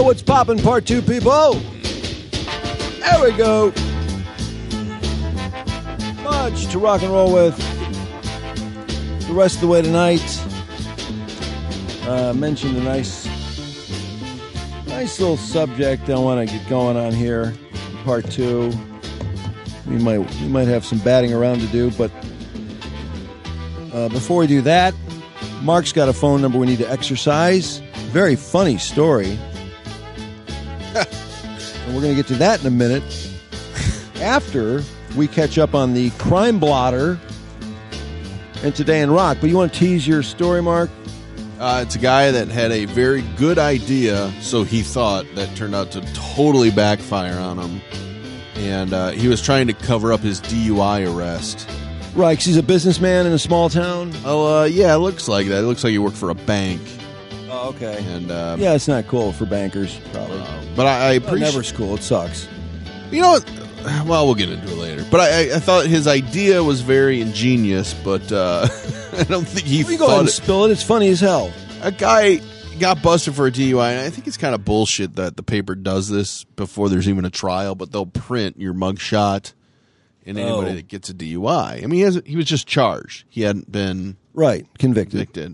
What's poppin', part 2, people? There we go. Much to rock and roll with the rest of the way tonight. Mentioned a nice little subject I want to get going on here. Part 2. We might have some batting around to do, but before we do that, Mark's got a phone number we need to exercise. Very funny story. And we're going to get to that in a minute after we catch up on the Crime Blotter and Today in Rock. But you want to tease your story, Mark? It's a guy that had a very good idea, so he thought, that turned out to totally backfire on him. And he was trying to cover up his DUI arrest. Right, because he's a businessman in a small town? Oh, yeah, it looks like that. It looks like he worked for a bank. Oh, okay. And yeah, it's not cool for bankers, probably. But I appreciate... Never cool. It sucks. You know what? Well, we'll get into it later. But I thought his idea was very ingenious, but I don't think he thought... Go ahead and spill it. It's funny as hell. A guy got busted for a DUI, and I think it's kind of bullshit that the paper does this before there's even a trial, but they'll print your mugshot and anybody that gets a DUI. I mean, he was just charged. He hadn't been... Right, convicted.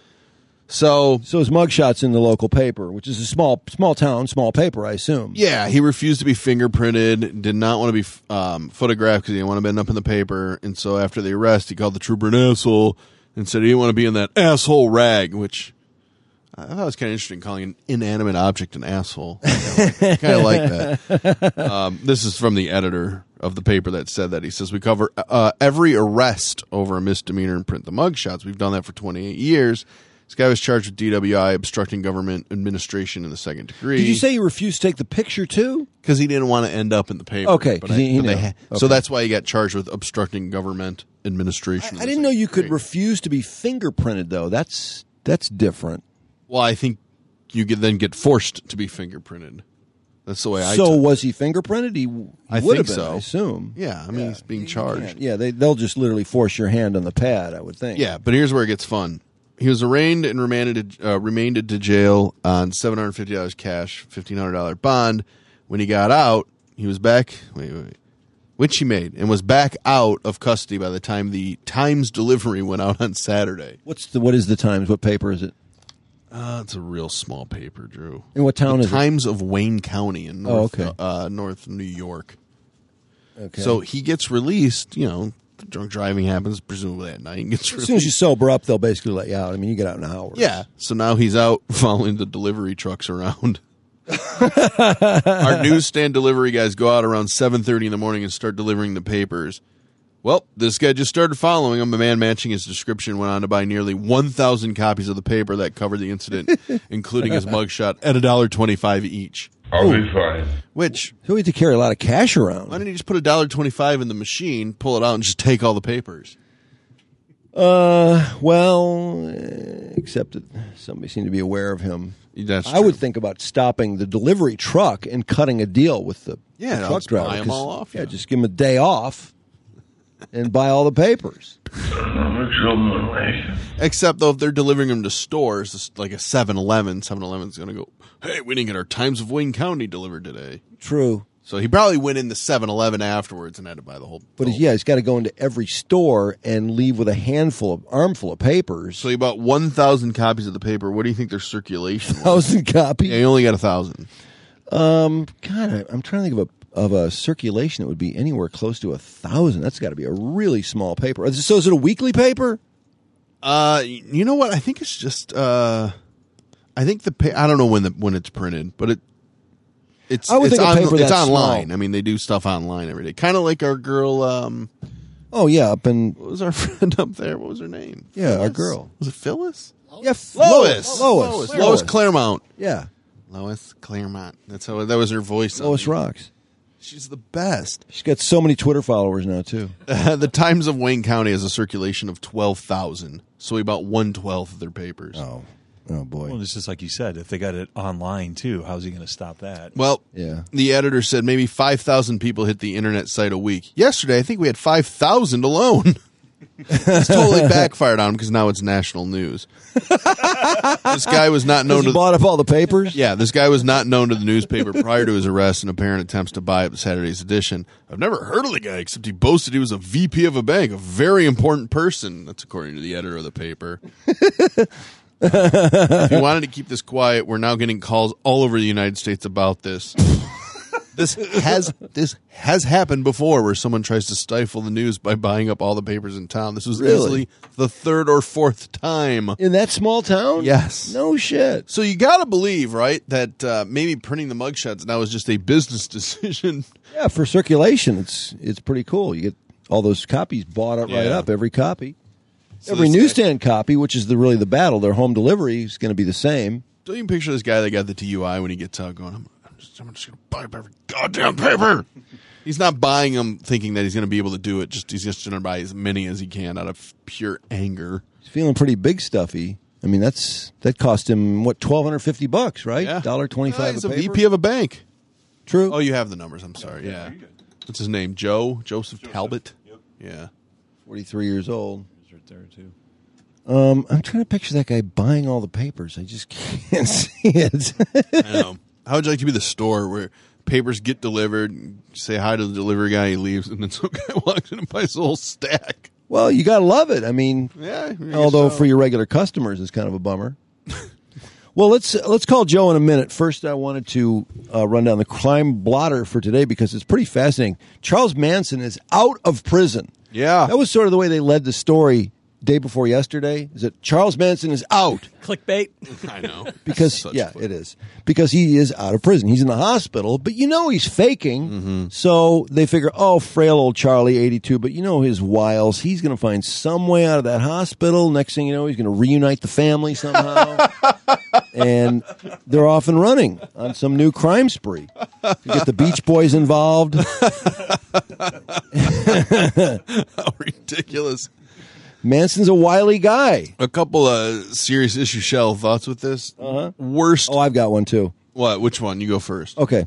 So his mugshot's in the local paper, which is a small town, small paper, I assume. Yeah, he refused to be fingerprinted, did not want to be photographed because he didn't want to end up in the paper. And so after the arrest, he called the trooper an asshole and said he didn't want to be in that asshole rag, which I thought was kind of interesting, calling an inanimate object an asshole. Kind of like that. This is from the editor of the paper that said that. He says, we cover every arrest over a misdemeanor and print the mugshots. We've done that for 28 years. This guy was charged with DWI, obstructing government administration in the second degree. Did you say he refused to take the picture, too? Because he didn't want to end up in the paper. Okay. So that's why he got charged with obstructing government administration. I didn't know you could refuse to be fingerprinted, though. That's different. Well, I think you could then get forced to be fingerprinted. That's the way I So was he fingerprinted? He would have been, so. I assume. Yeah, I mean, he's being charged. Yeah, they'll just literally force your hand on the pad, I would think. Yeah, but here's where it gets fun. He was arraigned and remanded to jail on $750 cash, $1,500 bond. When he got out, he was back, which he made, and was back out of custody by the time the Times delivery went out on Saturday. What is the Times? What paper is it? It's a real small paper, Drew. In what town is it? Times of Wayne County in North New York. Okay. So he gets released, drunk driving happens presumably at night. And gets as soon as you sober up, they'll basically let you out. I mean, you get out in hours. Yeah. So now he's out following the delivery trucks around. Our newsstand delivery guys go out around 7:30 in the morning and start delivering the papers. Well, this guy just started following him. A man matching his description went on to buy nearly 1,000 copies of the paper that covered the incident, including his mugshot, at $1.25 each. I'll be fine. Which... So we had to carry a lot of cash around. Why didn't he just put $1.25 in the machine, pull it out, and just take all the papers? Well, except that somebody seemed to be aware of him. That's true. I would think about stopping the delivery truck and cutting a deal with the truck driver. Buy them all off. Yeah, just give him a day off and buy all the papers. Except, though, if they're delivering them to stores, like a 7-Eleven, 7-Eleven's going to go, hey, we didn't get our Times of Wayne County delivered today. True. So he probably went in the 7-Eleven afterwards and had to buy the whole... But he's got to go into every store and leave with a armful of papers. So he bought 1,000 copies of the paper. What do you think their circulation was? 1,000 copies? Yeah, he only got 1,000. God, I'm trying to think of a circulation that would be anywhere close to 1,000. That's got to be a really small paper. So is it a weekly paper? You know what? I think it's just... I think I don't know when it's printed, but it's online. Small. I mean, they do stuff online every day. Kind of like our girl. Up in... What was our friend up there? What was her name? Yeah, Phyllis? Our girl. Was it Phyllis? Yeah, Lois Claremont. Yeah. Lois Claremont. That was her voice. Lois rocks. She's the best. She's got so many Twitter followers now, too. The Times of Wayne County has a circulation of 12,000. So we bought 1/12 of their papers. Oh, boy. Well, it's just like you said, if they got it online, too, how's he going to stop that? Well, yeah. The editor said maybe 5,000 people hit the internet site a week. Yesterday, I think we had 5,000 alone. It's totally backfired on him because now it's national news. This guy was not known Because to. he bought up all the papers? Yeah, this guy was not known to the newspaper prior to his arrest and apparent attempts to buy up Saturday's edition. I've never heard of the guy except he boasted he was a VP of a bank, a very important person. That's according to the editor of the paper. If he wanted to keep this quiet, we're now getting calls all over the United States about this. This has happened before where someone tries to stifle the news by buying up all the papers in town. This was Really? easily the third or fourth time. In that small town? Yes. No shit. So you got to believe, right, that maybe printing the mugshots now is just a business decision. Yeah, for circulation, it's pretty cool. You get all those copies bought up right Yeah. up, every copy. So Every this guy- newsstand copy, which is really the battle, their home delivery is going to be the same. Don't you picture this guy that got the DUI when he gets out going, I'm just going to buy up every goddamn paper. He's not buying them thinking that he's going to be able to do it. He's just going to buy as many as he can out of pure anger. He's feeling pretty big stuffy. I mean, that cost him what, $1,250, right? Yeah. $1.25 He's a a paper. VP of a bank. True. Oh, you have the numbers. I'm sorry. Yeah. What's his name? Joseph Talbot? Yep. Yeah. 43 years old. It's right there too. I'm trying to picture that guy buying all the papers. I just can't see it. I know. How would you like to be the store where papers get delivered, you say hi to the delivery guy, he leaves, and then some guy walks in and buys the whole stack? Well, you got to love it. I mean, Yeah. I guess although so. for your regular customers, it's kind of a bummer. Well, let's call Joe in a minute. First, I wanted to run down the crime blotter for today because it's pretty fascinating. Charles Manson is out of prison. Yeah. That was sort of the way they led the story day before yesterday. Is that Charles Manson is out Clickbait. I know. because Such yeah, fun. it is because he is out of prison. He's in the hospital, but he's faking. So they figure, oh, frail old Charlie, 82, but his wiles. He's going to find some way out of that hospital. Next thing you know, he's going to reunite the family somehow. And they're off and running on some new crime spree. You get the Beach Boys involved. How ridiculous. Manson's a wily guy. A couple of serious issue shell thoughts with this. Worst. Oh, I've got one too. What? Which one? You go first. Okay.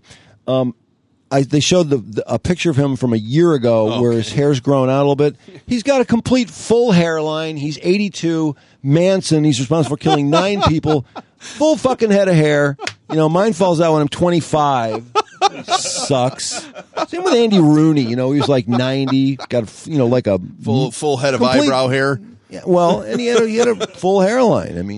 They showed a picture of him from a year ago where his hair's grown out a little bit. He's got a complete full hairline. He's 82. Manson, he's responsible for killing 9 people. Full fucking head of hair. Mine falls out when I'm 25. Sucks. Same with Andy Rooney. He was like 90. Got like a Full head of complete- eyebrow hair. Yeah, well, and he had a full hairline. I mean,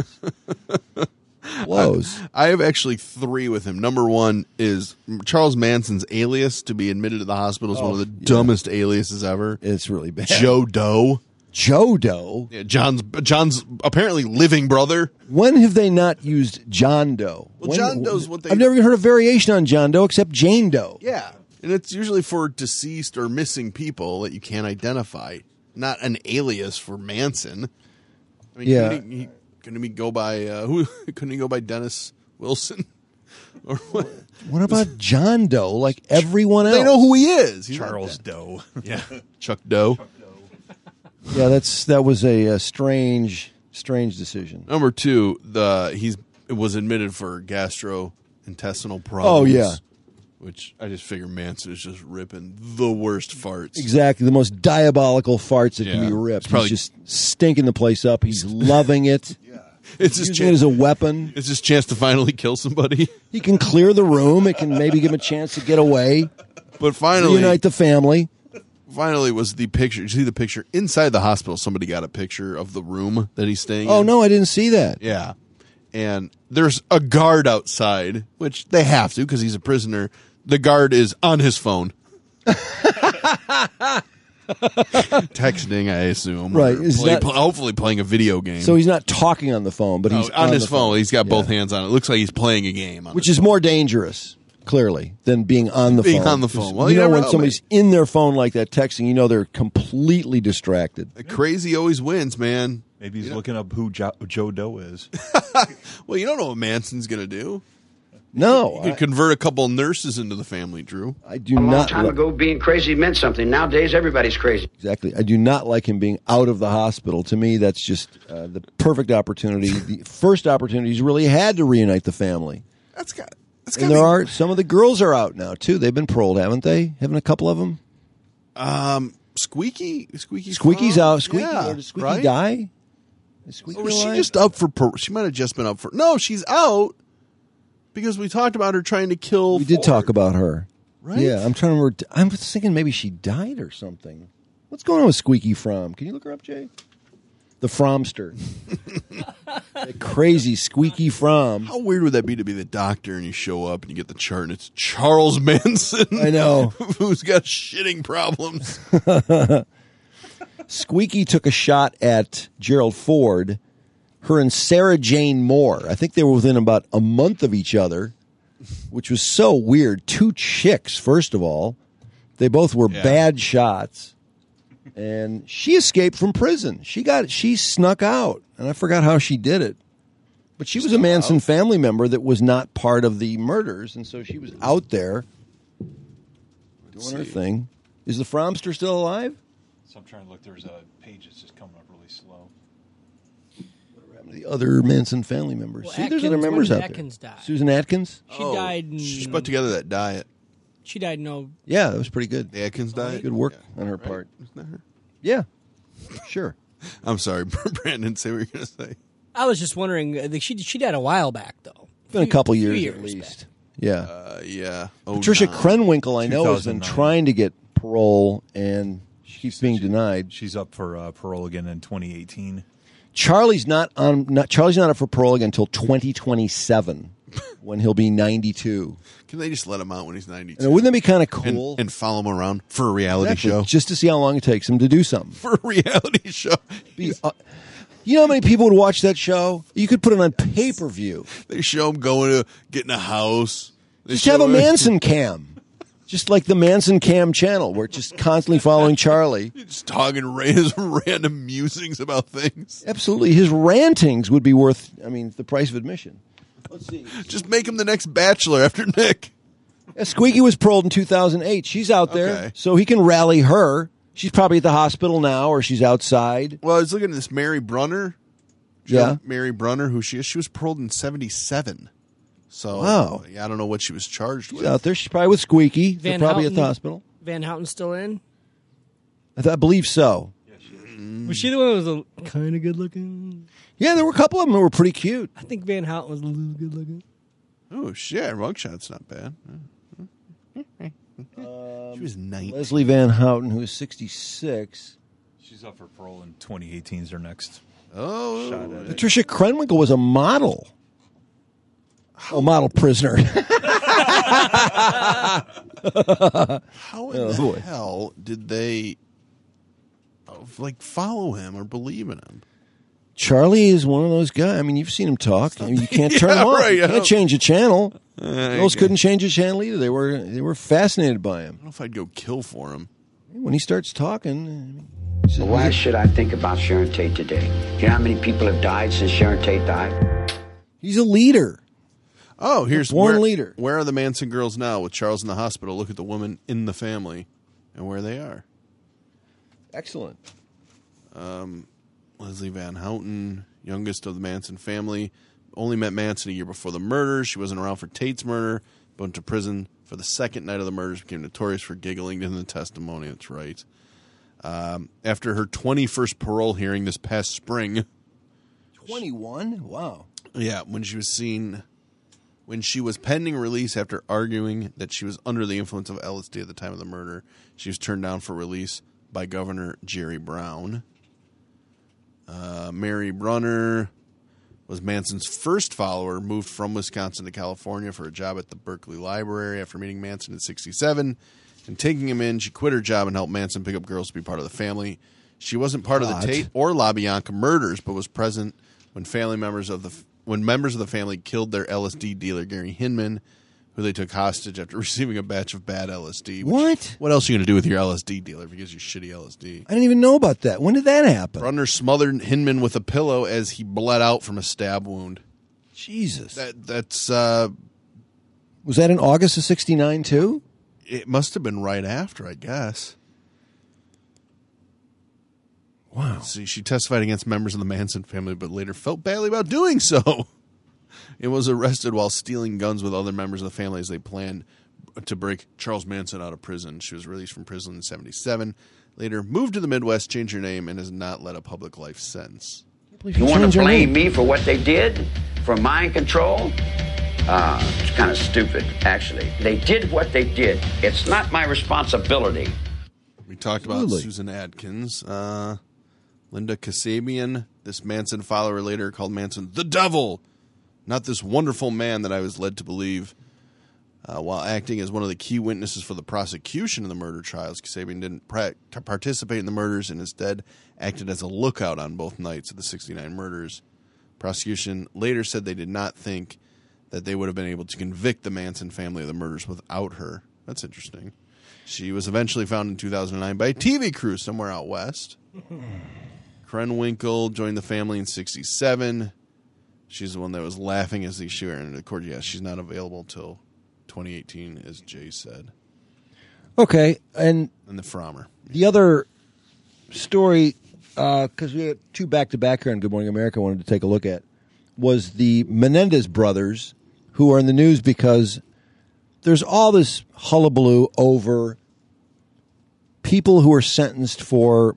jeez. Blows. I have actually 3 with him. Number 1 is Charles Manson's alias to be admitted to the hospital is one of the dumbest aliases ever. It's really bad. Joe Doe. Joe Doe. Yeah, John's apparently living brother. When have they not used John Doe? Well, John Doe's what they- I've never heard a variation on John Doe except Jane Doe. Yeah. And it's usually for deceased or missing people that you can't identify, not an alias for Manson. I mean, Yeah. couldn't he go by couldn't he go by Dennis Wilson? Or what? What about John Doe? Like everyone else. They know who he is. He's not Charles dead. Doe. Yeah. Chuck Doe. Yeah, that was a strange decision. Number 2, he was admitted for gastrointestinal problems. Oh, yeah. Which I just figure Manson is just ripping the worst farts. Exactly, the most diabolical farts that can Yeah. be ripped. It's probably- He's just stinking the place up. He's loving it. It's his Using it as chance. a weapon. It's his chance to finally kill somebody. He can clear the room. It can maybe give him a chance to get away, But finally, reunite the family. was the picture. Did you see the picture inside the hospital? Somebody got a picture of the room that he's staying in. Oh no, I didn't see that. Yeah. And there's a guard outside, which they have to because he's a prisoner. The guard is on his phone. Texting, I assume. Right. Or Is that- hopefully playing a video game. So he's not talking on the phone, but he's on his the phone. He's got both Yeah. hands on it. Looks like he's playing a game. Which is more dangerous, clearly, than being on the Being phone. on the phone. Well, you you know never when know, somebody's in their phone like that texting, they're completely distracted. Crazy always wins, man. Maybe he's looking up who Joe Doe is. Well, you don't know what Manson's going to do. No, You could convert a couple nurses into the family, Drew. I do A long not. time ago, being crazy meant something. Nowadays, everybody's crazy. Exactly. I do not like him being out of the hospital. To me, that's just the perfect opportunity. The first opportunity he's really had to reunite the family. That's got And there are some of the girls are out now too. They've been paroled, haven't they? Haven't a couple of them? Squeaky Squeaky's Fromm? out. Squeaky, Yeah, or did Squeaky right? die? Is Squeaky Or was she alive? just up for? She might have just been up for. No, she's out because we talked about her trying to kill. We did Ford. talk about her. Right? Yeah, I'm trying to remember. I was thinking maybe she died or something. What's going on with Squeaky Fromm? Can you look her up, Jay? The Fromster. That crazy Squeaky Fromm. How weird would that be to be the doctor and you show up and you get the chart and it's Charles Manson? I know. Who's got shitting problems. Squeaky took a shot at Gerald Ford, her and Sarah Jane Moore. I think they were within about a month of each other, which was so weird. Two chicks, first of all. They both were bad shots. And she escaped from prison. She snuck out, and I forgot how she did it. But she was a Manson family member that was not part of the murders, and so she was out there doing her thing. Is the Fromster still alive? So I'm trying to look. There's a page that's just coming up really slow. The other Manson family members. Well, See, there's Atkins- other members when did out Atkins there. die? Susan Atkins? She died. She's put together that diet. She died. No, Yeah, that was pretty good. The Atkins diet. Good work Yeah. on her Right? part. Isn't that her? Yeah, sure. I'm sorry, Brandon. Say what you're going to say. I was just wondering. She died a while back though. Been a couple Few years at back. least. Yeah. Yeah. Oh, Patricia no. Krenwinkel, I know, has been 2009. trying to get parole and keeps being denied. She's up for parole again in 2018. Charlie's not up for parole again until 2027, when he'll be 92. Can they just let him out when he's 92? And wouldn't that be kind of cool? And follow him around for a reality Exactly, show? just to see how long it takes him to do something. For a reality show. You know how many people would watch that show? You could put it on pay-per-view. They show him going to get in a house. They Just have show a him- Manson cam. Just like the Manson Cam channel, where it's just constantly following Charlie. Just talking his random musings about things. Absolutely. His rantings would be worth, the price of admission. Let's see. Just make him the next Bachelor after Nick. Yeah, Squeaky was paroled in 2008. She's out there, Okay. so he can rally her. She's probably at the hospital now, or she's outside. Well, I was looking at this Mary Brunner. Yeah. Mary Brunner, who she is. She was paroled in 1977. So, Wow. I don't know what she was charged She's with. out there. She's probably with Squeaky. They're Van probably at the Houten. hospital. Van Houten's still in. I believe so. Was she the one that was kind of good looking? Yeah, there were a couple of them that were pretty cute. I think Van Houten was a little good looking. Oh, shit. Mugshot's not bad. She was 19. Leslie Van Houten, who is 66. She's up for parole in 2018. Is her next Oh, shot at it. Patricia Krenwinkel was a model. A model prisoner. how in the hell did they follow him or believe in him? Charlie is one of those guys. You've seen him talk. You can't turn him off. right, You I can't know. change a channel. Those okay. couldn't change a channel either. They were fascinated by him. I don't know if I'd go kill for him. When he starts talking, Why should I think about Sharon Tate today? You know how many people have died since Sharon Tate died? he's a leader. Oh, here's born where, leader. Where are the Manson girls now? With Charles in the hospital, look at the woman in the family and where they are. Excellent. Leslie Van Houten, youngest of the Manson family, only met Manson a year before the murders. She wasn't around for Tate's murder, but went to prison for the second night of the murders, became notorious for giggling in the testimony. That's right. After her 21st parole hearing this past spring, 21? Wow. yeah, when she was pending release after arguing that she was under the influence of LSD at the time of the murder, she was turned down for release by Governor Jerry Brown. Mary Brunner was Manson's first follower, moved from Wisconsin to California for a job at the Berkeley Library after meeting Manson in 1967. And taking him in, she quit her job and helped Manson pick up girls to be part of the family. She wasn't part of the Tate or LaBianca murders, but was present when members of the family killed their LSD dealer, Gary Hinman, who they took hostage after receiving a batch of bad LSD. What? What else are you going to do with your LSD dealer if he gives you shitty LSD? I didn't even know about that. When did that happen? Brunner smothered Hinman with a pillow as he bled out from a stab wound. Jesus. That's Was that in August of 69 too? it must have been right after, I guess. Wow. See, she testified against members of the Manson family, but later felt badly about doing so. It was arrested while stealing guns with other members of the family as they planned to break Charles Manson out of prison. She was released from prison in 1977. Later moved to the Midwest, changed her name, and has not led a public life since. You want to blame me for what they did? For mind control? It's kind of stupid, actually. They did what they did. It's not my responsibility. We talked about Susan Atkins. Linda Kasabian, this Manson follower, later called Manson the devil. Not this wonderful man that I was led to believe. While acting as one of the key witnesses for the prosecution of the murder trials, Kasabian didn't participate in the murders and instead acted as a lookout on both nights of the 69 murders. Prosecution later said they did not think that they would have been able to convict the Manson family of the murders without her. That's interesting. She was eventually found in 2009 by a TV crew somewhere out west. Krenwinkel joined the family in 1967. She's the one that was laughing as they shoot her into the court. Yes, she's not available till 2018, as Jay said. Okay, and the Frommer. The other story, because we had two back-to-back here on Good Morning America I wanted to take a look at, was the Menendez brothers, who are in the news because there's all this hullabaloo over people who are sentenced for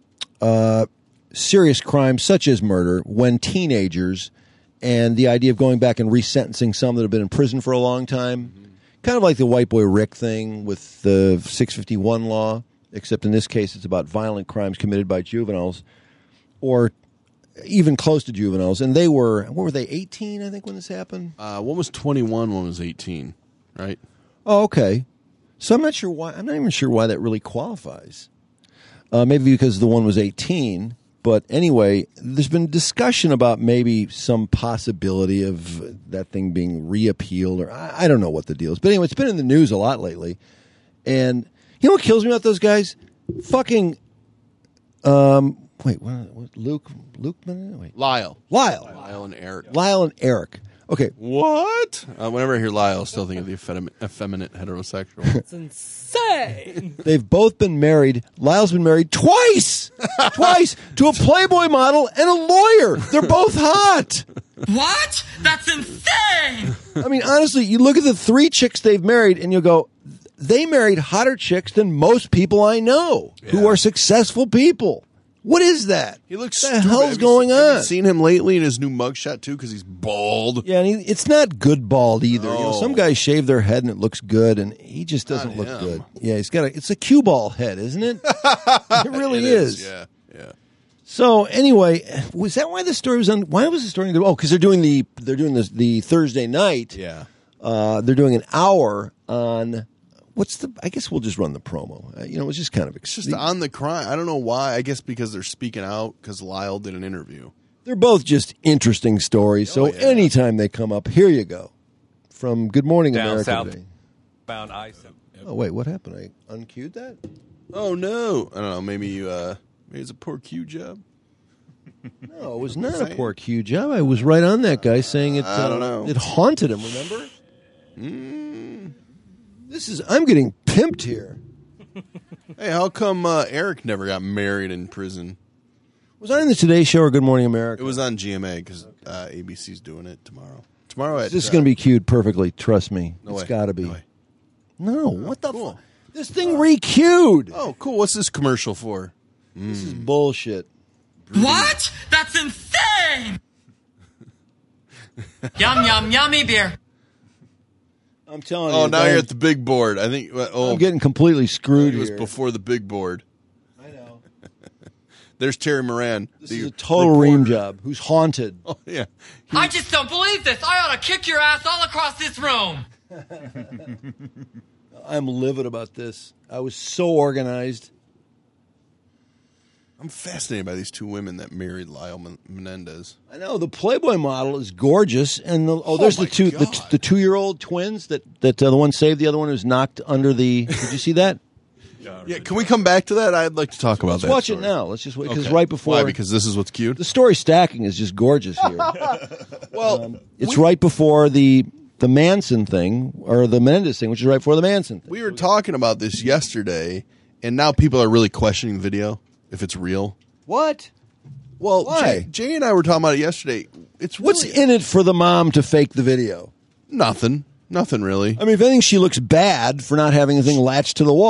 serious crimes such as murder when teenagers, and the idea of going back and resentencing some that have been in prison for a long time. Kind of like the White Boy Rick thing with the 651 law, except in this case it's about violent crimes committed by juveniles or even close to juveniles. And they were, what were they, 18, I think, when this happened? One was 21, one was 18, right? Oh, okay. So I'm not even sure why that really qualifies. Maybe because the one was 18. But anyway, there's been discussion about maybe some possibility of that thing being reappealed, or I don't know what the deal is. But anyway, it's been in the news a lot lately. And you know what kills me about those guys? Fucking, wait, what Luke, wait. Lyle and Eric. Lyle and Eric. Okay. What? Whenever I hear Lyle, I still think of the effeminate heterosexual. It's insane. They've both been married. Lyle's been married twice to a Playboy model and a lawyer. They're both hot. What? That's insane. I mean, honestly, you look at the three chicks they've married and you go, they married hotter chicks than most people I know who are successful people. What is that? He looks what the stupid. hell's going on? Have you seen him lately in his new mugshot, too? Because he's bald. Yeah, and it's not good bald either. No. You know, some guys shave their head and it looks good, and he just doesn't look good. Yeah, it's a cue ball head, isn't it? It really is. Yeah. So anyway, was that why the story was on? Why was the story? Oh, because they're doing the Thursday night. Yeah. They're doing an hour on. I guess we'll just run the promo. It was just kind of... It's just on the crime. I don't know why. I guess because they're speaking out because Lyle did an interview. They're both just interesting stories. So anytime they come up, here you go. From Good Morning America today. Bound I-7. Oh, wait, what happened? I uncued that? Oh, no. I don't know. Maybe it's a poor cue job. No, it was not a poor cue job. I was right on that guy saying it. I don't know. It haunted him, remember? I'm getting pimped here. Hey, how come Eric never got married in prison? Was I on the Today Show or Good Morning America? It was on GMA because ABC's doing it tomorrow. This is going to be cued perfectly. Trust me. It's got to be. No way. No, what the fuck? This thing re-cued. Oh, cool. What's this commercial for? This is bullshit. What? That's insane. Yum, yum, yummy beer. I'm telling you. Oh, now you're at the big board. I think. I'm getting completely screwed here. It was before the big board. I know. There's Terry Moran. This is a total ream job. Who's haunted? Oh, yeah. I just don't believe this. I ought to kick your ass all across this room. I'm livid about this. I was so organized. I'm fascinated by these two women that married Lyle Menendez. I know the Playboy model is gorgeous, and there's the 2-year-old twins that the one saved the other one who's knocked under the. Did you see that? Yeah, can we come back to that? I'd like to talk about that. Let's watch story. it now. Let's just wait because Okay. right before. Why? Because this is what's cute. The story stacking is just gorgeous here. Well, it's right before the Manson thing or the Menendez thing, which is right before the Manson thing. We were talking about this yesterday, and now people are really questioning video if it's real. What? Well, Why? Jay and I were talking about it yesterday. It's really, What's in it for the mom to fake the video? Nothing really. I mean, if anything, she looks bad for not having anything latched to the wall.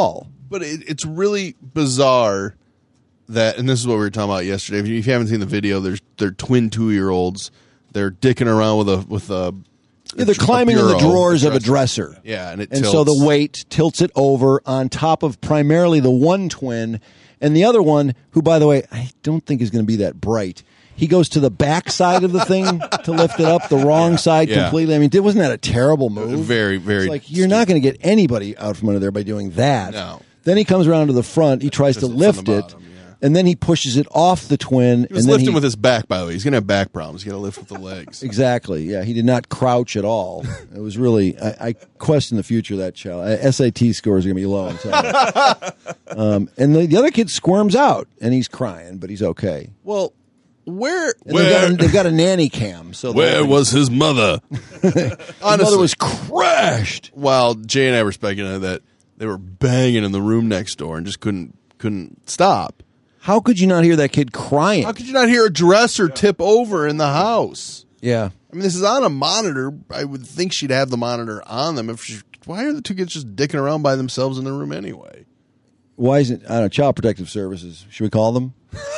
But it's really bizarre that, and this is what we were talking about yesterday. If you haven't seen the video, they're twin 2-year-olds. They're dicking around with a they're climbing in the drawers of a dresser. Yeah, and so the weight tilts it over on top of primarily the one twin, and the other one, who, by the way, I don't think is going to be that bright. He goes to the back side of the thing to lift it up, the wrong side completely. I mean, wasn't that a terrible move? Very, very. It's like, you're not going to get anybody out from under there by doing that. No. Then he comes around to the front. He tries to lift it. And then he pushes it off the twin. He was lifting with his back, by the way. He's going to have back problems. He's got to lift with the legs. Exactly. Yeah, he did not crouch at all. It was really, I question the future of that child. SAT scores are going to be low, I'm telling you. And the other kid squirms out, and he's crying, but he's okay. Well, they've got a nanny cam. So where was his mother? Honestly, his mother was crashed. While Jay and I were speculating that they were banging in the room next door and just couldn't stop. How could you not hear that kid crying? How could you not hear a dresser tip over in the house? Yeah. I mean, this is on a monitor. I would think she'd have the monitor on them. Why are the two kids just dicking around by themselves in the room anyway? Why isn't, I don't know, Child Protective Services? Should we call them?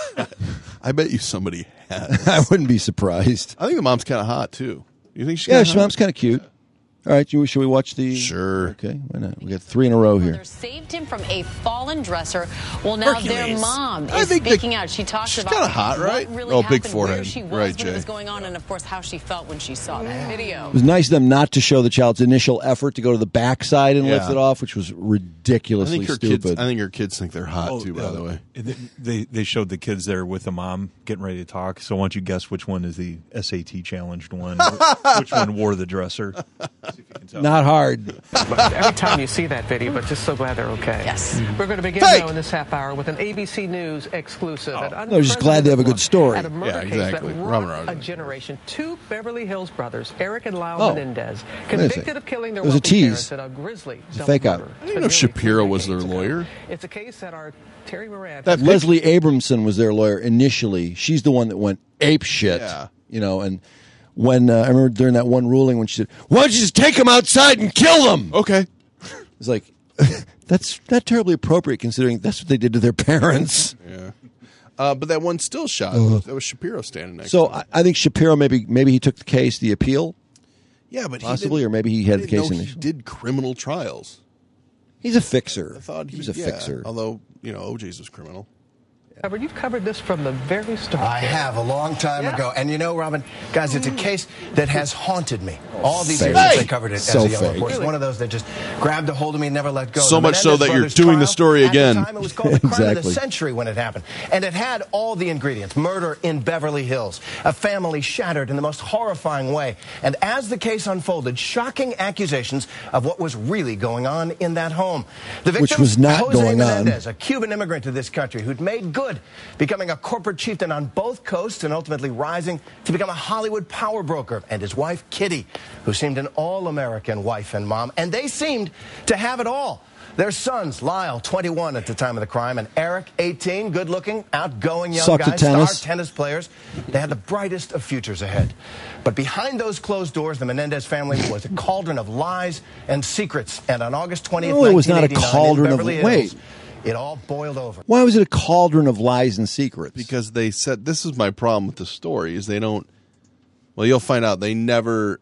I bet you somebody has. I wouldn't be surprised. I think the mom's kind of hot, too. You think she's mom's kind of cute. All right, should we watch the... Sure. Okay, why not? We got 3 in a row here. Saved him from a fallen dresser. Well, now their mom is think speaking out. She talks she's about kind of hot, right? what really big happened, forehead. where she was, right, what Jay. was going on, and, of course, how she felt when she saw that video. It was nice of them not to show the child's initial effort to go to the backside and lift it off, which was ridiculously stupid. I think her kids think they're hot, too, by the way. They showed the kids there with the mom getting ready to talk. So why don't you guess which one is the SAT challenged one? Which one wore the dresser? See if you can tell. Not hard. Every time you see that video, but just so glad they're okay. Yes. We're going to begin now in this half hour with an ABC News exclusive. They're just glad they have a good story. At a murder case that rocked a generation. 2 Beverly Hills brothers, Eric and Lyle Menendez, convicted of killing their wealthy parents in a grisly fake out. I didn't know Shapiro was their lawyer. It's a case that our Terry Moran... Leslie Abramson was their lawyer initially. She's the one that went ape shit. Yeah. And when I remember during that one ruling when she said, "Why don't you just take them outside and kill them?" Okay. It's like, that's not terribly appropriate considering that's what they did to their parents. Yeah. But that one still shot. That was Shapiro standing next So to him. I think Shapiro, maybe he took the case, the appeal. Yeah, but possibly, or maybe he had the case in. He did criminal trials. He's a fixer. I thought he was a fixer. Although, OJ's was criminal. You've covered this from the very start. I have, a long time ago. And Robin, guys, it's a case that has haunted me. All these years since I covered it as a young reporter. It's one of those that just grabbed a hold of me and never let go. So much so that you're doing the story again. At the time, it was called the crime of the century when it happened. And it had all the ingredients. Murder in Beverly Hills. A family shattered in the most horrifying way. And as the case unfolded, shocking accusations of what was really going on in that home. The victim, which was not Jose going Menendez, on. A Cuban immigrant to this country who'd made good, becoming a corporate chieftain on both coasts and ultimately rising to become a Hollywood power broker, and his wife, Kitty, who seemed an all-American wife and mom, and they seemed to have it all. Their sons, Lyle, 21 at the time of the crime, and Eric, 18, good-looking, outgoing young guys, star tennis players. They had the brightest of futures ahead. But behind those closed doors, the Menendez family was a cauldron of lies and secrets. And on August 20th, 1989, it was not a cauldron in Beverly of Hills, it all boiled over. Why was it a cauldron of lies and secrets? Because they said, this is my problem with the story, is they don't, well, you'll find out, they never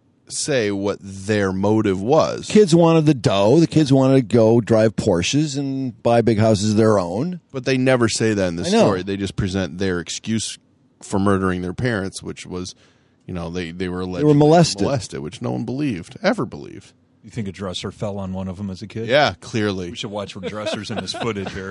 say what their motive was. Kids wanted the dough. The kids wanted to go drive Porsches and buy big houses of their own. But they never say that in the story. They just present their excuse for murdering their parents, which was, they were allegedly molested, which no one ever believed. You think a dresser fell on one of them as a kid? Yeah, clearly. We should watch for dressers in this footage here.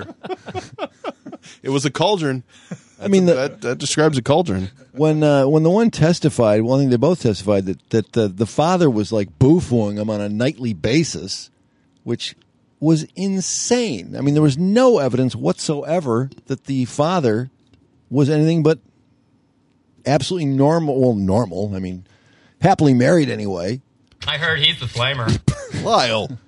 It was a cauldron. That describes a cauldron. When the one testified, I think they both testified that the father was like boo-fooing him on a nightly basis, which was insane. I mean, there was no evidence whatsoever that the father was anything but absolutely normal. Well, normal. I mean, happily married anyway. I heard he's the flamer. Lyle.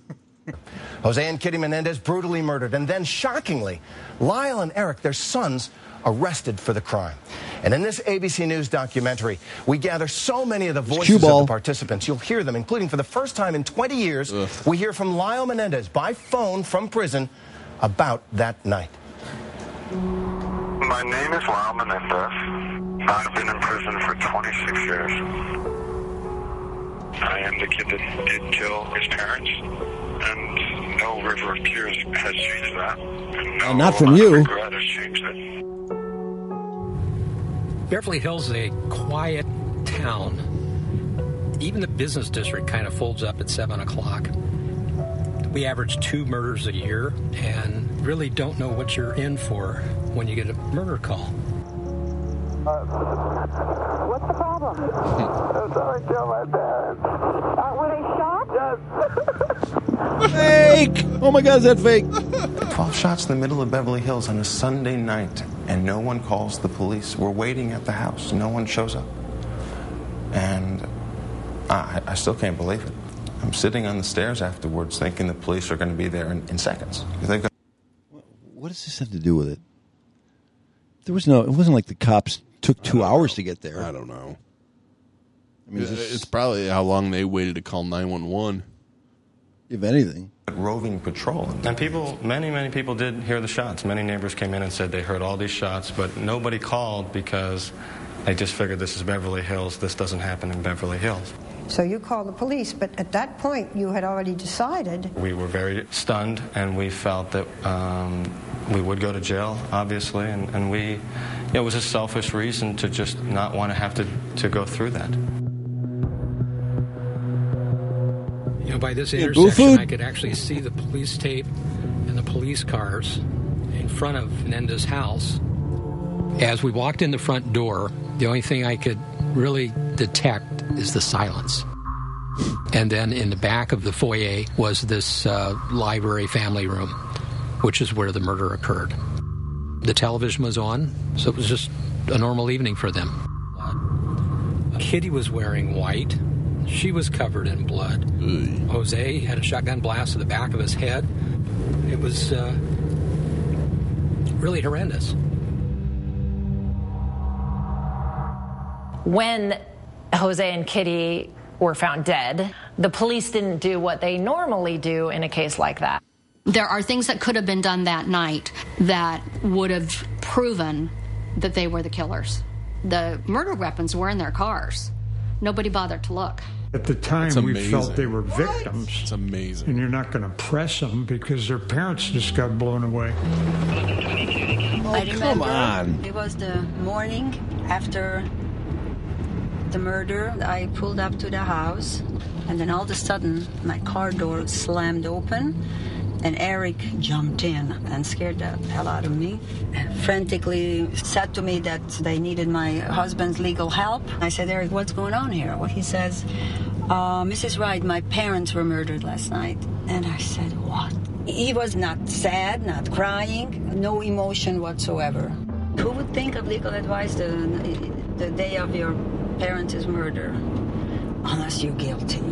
Jose and Kitty Menendez brutally murdered. And then, shockingly, Lyle and Eric, their sons, arrested for the crime. And in this ABC News documentary, we gather so many of the voices of the participants. You'll hear them, including for the first time in 20 years, we hear from Lyle Menendez by phone from prison about that night. My name is Lyle Menendez. I've been in prison for 26 years. I am the kid that did kill his parents, and no river of tears has changed that. And no not from you. regret has changed it. Beverly Hills is a quiet town. Even the business district kind of folds up at 7 o'clock. We average 2 murders a year and really don't know what you're in for when you get a murder call. What's the problem? Someone killed my parents. Were they shot? Yes. Fake! Oh my God, is that fake? 12 shots in the middle of Beverly Hills on a Sunday night, and no one calls the police. We're waiting at the house. No one shows up. And I still can't believe it. I'm sitting on the stairs afterwards thinking the police are going to be there in seconds. What does this have to do with it? It wasn't like the cops took 2 hours to get there. I don't know. I mean, it's probably how long they waited to call 911. If anything. Roving patrol. And many people did hear the shots. Many neighbors came in and said they heard all these shots, but nobody called because they just figured this is Beverly Hills. This doesn't happen in Beverly Hills. So you called the police, but at that point you had already decided. We were very stunned, and we felt that we would go to jail, obviously, and it was a selfish reason to just not want to have to go through that. You know, by this intersection, I could actually see the police tape and the police cars in front of Menendez's house. As we walked in the front door, the only thing I could really detect is the silence. And then in the back of the foyer was this library family room, which is where the murder occurred. The television was on, so it was just a normal evening for them. Kitty was wearing white. She was covered in blood. Jose had a shotgun blast to the back of his head. It was really horrendous. When Jose and Kitty were found dead, the police didn't do what they normally do in a case like that. There are things that could have been done that night that would have proven that they were the killers. The murder weapons were in their cars. Nobody bothered to look. At the time, we felt they were victims. It's amazing. And you're not going to press them because their parents just got blown away. I remember come on. It was the morning after the murder. I pulled up to the house, and then all of a sudden, my car door slammed open, and Eric jumped in and scared the hell out of me. Frantically said to me that they needed my husband's legal help. I said, Eric, what's going on here? Well, he says, Mrs. Wright, my parents were murdered last night. And I said, what? He was not sad, not crying, no emotion whatsoever. Who would think of legal advice the day of your parents' murder? Unless you're guilty.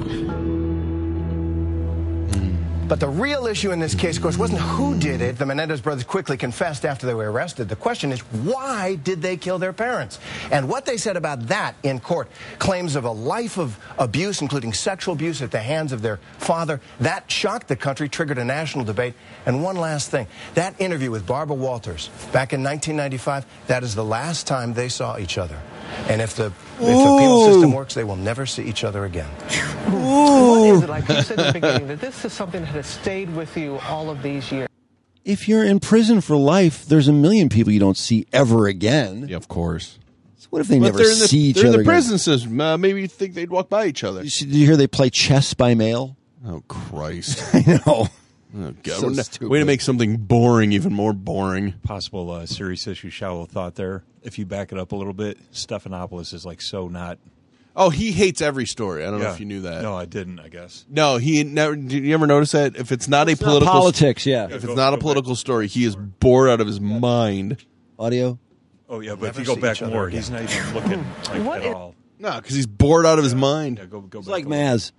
But the real issue in this case, of course, wasn't who did it. The Menendez brothers quickly confessed after they were arrested. The question is, why did they kill their parents? And what they said about that in court, claims of a life of abuse, including sexual abuse at the hands of their father, that shocked the country, triggered a national debate. And one last thing, that interview with Barbara Walters back in 1995, that is the last time they saw each other. And if the penal system works, they will never see each other again. What is it, like you said in the beginning, that this is something that has stayed with you all of these years? If you're in prison for life, there's a million people you don't see ever again. Yeah, of course. So what if they never see each other again? They're in the again? prison system. Maybe you think they'd walk by each other. Did you hear they play chess by mail? Oh, Christ. I know. Oh, God. So way to make something boring even more boring. Possible serious issue, shallow thought there. If you back it up a little bit, Stephanopoulos is like so not. Oh, he hates every story. I don't know if you knew that. No, I didn't, I guess. No, he never. Did you ever notice that? If it's not It's not politics, yeah. If it's not a political story, he is bored out of his mind. Audio? Oh, yeah, but if you go back more, he's not even looking like at all. No, because he's bored out of his mind. Yeah, go It's like Maz.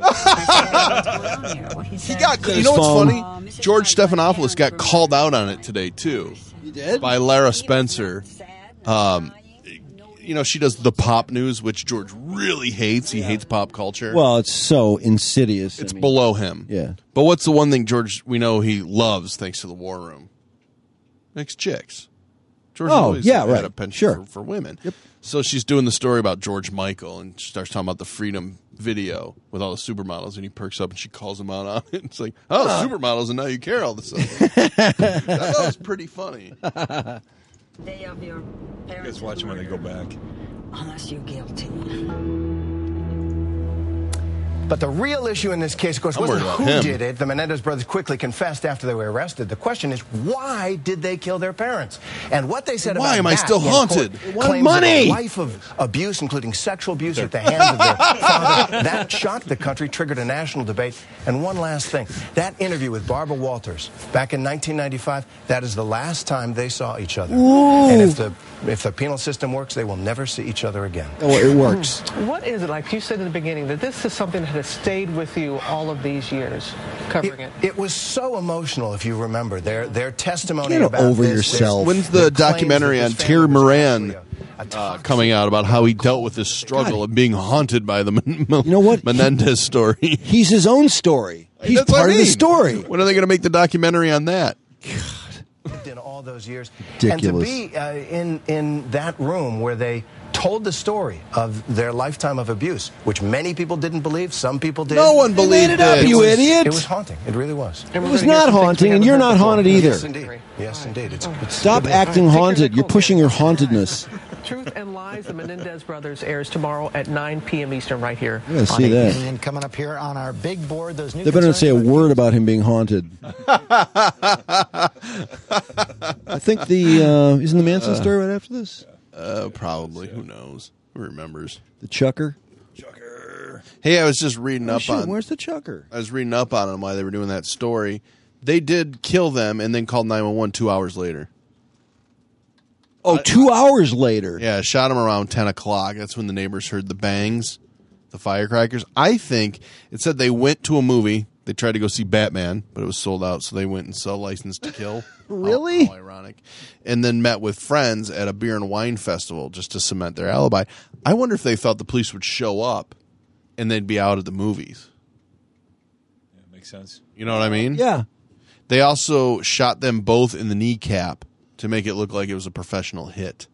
He got. You know what's funny? George Stephanopoulos got called out on it today too. He did? By Lara Spencer. she does the pop news, which George really hates. He hates pop culture. Well, it's so insidious. It's below him. Yeah. But what's the one thing George we know he loves thanks to the War Room? Makes chicks. George always had a penchant for women. Yep. So she's doing the story about George Michael, and she starts talking about the Freedom video with all the supermodels, and he perks up and she calls him out on it. It's like, supermodels, and now you care all of a sudden. That was pretty funny. Day of your parents. You guys watch them when they go back. Unless you're guilty. But the real issue in this case, of course, wasn't who did it. The Menendez brothers quickly confessed after they were arrested. The question is, why did they kill their parents? And what they said about why am I still haunted? Claims money. A life of abuse, including sexual abuse at the hands of their father. That shocked the country, triggered a national debate. And one last thing. That interview with Barbara Walters back in 1995, that is the last time they saw each other. Ooh. And if the penal system works, they will never see each other again. Oh, it works. What is it like? You said in the beginning that this is something that has stayed with you all of these years, covering it. It was so emotional, if you remember. Their testimony Get about over this. yourself. When's the documentary on Terry Moran coming out about how he dealt with this struggle of being haunted by the Menendez story? He's his own story. He's part of the story. When are they going to make the documentary on that? In all those years. Ridiculous. And to be in that room where they told the story of their lifetime of abuse, which many people didn't believe, some people did. No one believed it. You idiot. It was haunting. It really was. It was not haunting, and you're not haunted either. Yes, indeed. Yes, indeed. Stop acting haunted. You're pushing your hauntedness. Truth and Lies, the Menendez Brothers, airs tomorrow at 9 p.m. Eastern right here. I'm going to see that. And coming up here on our big board, those new They better not say a word about him being haunted. I think isn't the Manson story right after this? Probably. Who knows? Who remembers? The Chucker? Hey, I was just reading up on... Where's the Chucker? I was reading up on them while they were doing that story. They did kill them and then called 911 2 hours later. Oh, 2 hours later. Yeah, shot them around 10 o'clock. That's when the neighbors heard the bangs, the firecrackers. I think it said they went to a movie. They tried to go see Batman, but it was sold out, so they went and saw License to Kill. Really? How ironic. And then met with friends at a beer and wine festival just to cement their alibi. I wonder if they thought the police would show up and they'd be out at the movies. Yeah, makes sense. You know what I mean? Yeah. They also shot them both in the kneecap to make it look like it was a professional hit.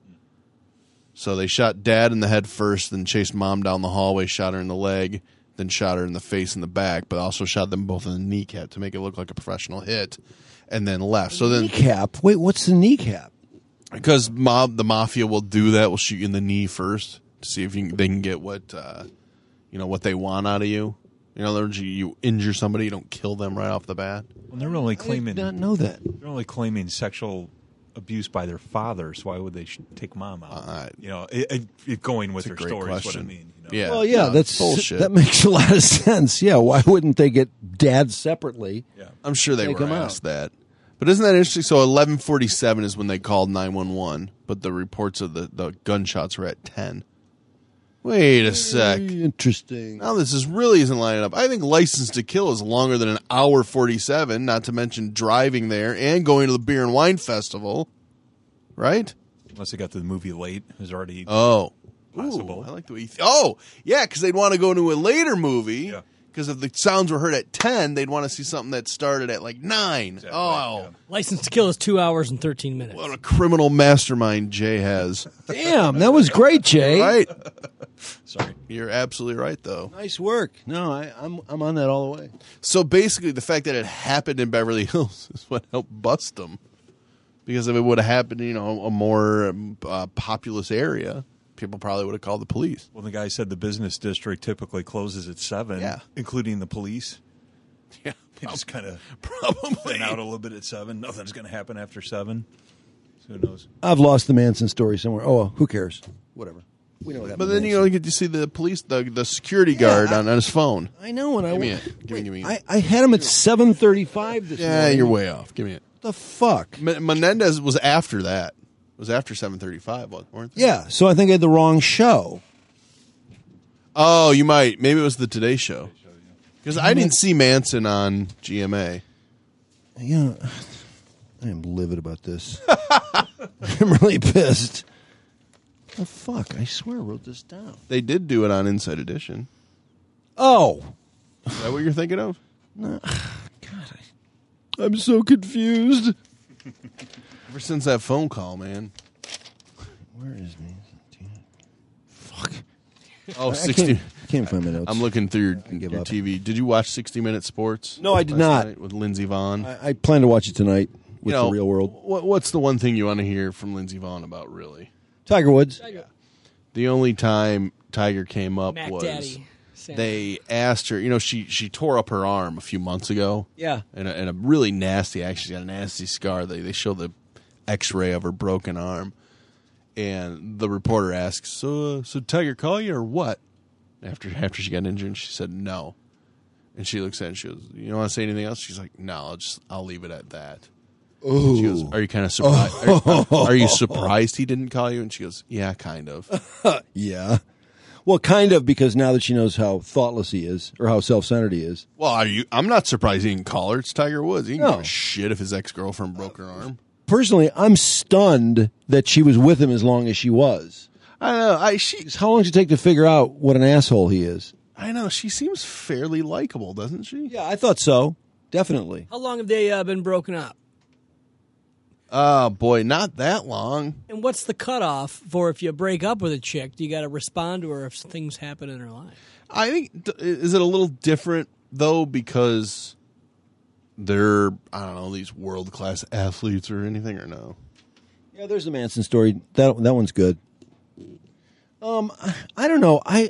So they shot Dad in the head first, then chased Mom down the hallway, shot her in the leg, then shot her in the face and the back, but also shot them both in the kneecap to make it look like a professional hit, and then left. So then kneecap? Wait, what's the kneecap? Because the mafia will do that. Will shoot you in the knee first to see if they can get what what they want out of you. In other words, you injure somebody, you don't kill them right off the bat. Well, they're only claiming. I did not know that. They're only claiming sexual abuse by their fathers. Why would they take Mom out? Going with their story is what I mean. Yeah. Well, yeah, that's bullshit. That makes a lot of sense. Yeah, why wouldn't they get Dad separately? Yeah. I'm sure they Take were him out. asked that. But isn't that interesting? So 11:47 is when they called 911, but the reports of the gunshots were at 10. Wait a sec. Interesting. Now this really isn't lining up. I think License to Kill is longer than an hour 47, not to mention driving there and going to the beer and wine festival. Right? Unless they got to the movie late. It was already possible. Ooh, I like the way yeah, because they'd want to go to a later movie. Yeah. Because if the sounds were heard at 10, they'd want to see something that started at like 9. Exactly. Oh. License to Kill is 2 hours and 13 minutes. What a criminal mastermind Jay has. Damn, that was great, Jay. Right? Sorry. You're absolutely right, though. Nice work. No, I'm on that all the way. So basically, the fact that it happened in Beverly Hills is what helped bust them. Because if it would have happened in a more populous area, people probably would have called the police. Well, the guy said the business district typically closes at 7, including the police. Yeah, they just kind of probably thin out a little bit at 7. Nothing's going to happen after 7. So who knows? I've lost the Manson story somewhere. Oh, who cares? Whatever. We know what happened. But then you get to see the police, the security guard on his phone. I know, and give me it. I had him at 7:35 this morning. Yeah, you're way off. Give me it. The fuck? Menendez was after that. It was after 7:35, weren't they? Yeah, so I think I had the wrong show. Oh, you might. Maybe it was the Today Show. Because I didn't see Manson on GMA. Yeah, I am livid about this. I'm really pissed. Oh, fuck. I swear I wrote this down. They did do it on Inside Edition. Oh. Is that what you're thinking of? No. God, I'm so confused. Ever since that phone call, man. Where is me? Fuck. Oh, 60. I can't find my notes. I'm looking through your TV. Did you watch 60 Minute Sports? No, I did not. With Lindsey Vonn? I plan to watch it tonight with The Real World. What's the one thing you want to hear from Lindsey Vonn about, really? Tiger Woods. The only time Tiger came up Mac was Daddy. they asked her, she tore up her arm a few months ago. Yeah. And a really nasty, actually she's got a nasty scar. They show the x-ray of her broken arm. And the reporter asks, so Tiger call you or what? After she got injured, and she said no. And she looks at it and she goes, you don't want to say anything else? She's like, no, I'll leave it at that. Ooh. She goes, are you kind of surprised? Are you surprised he didn't call you? And she goes, yeah, kind of. Yeah. Well, kind of, because now that she knows how thoughtless he is, or how self-centered he is. Well, I'm not surprised he didn't call her. It's Tiger Woods. He can give a shit if his ex-girlfriend broke her arm. Personally, I'm stunned that she was with him as long as she was. I know. How long does it take to figure out what an asshole he is? I know. She seems fairly likable, doesn't she? Yeah, I thought so. Definitely. How long have they been broken up? Oh, boy, not that long. And what's the cutoff for if you break up with a chick? Do you got to respond to her if things happen in her life? I think, is it a little different, though, because they're, I don't know, these world-class athletes or anything, or no? Yeah, there's the Manson story. That one's good. I don't know. I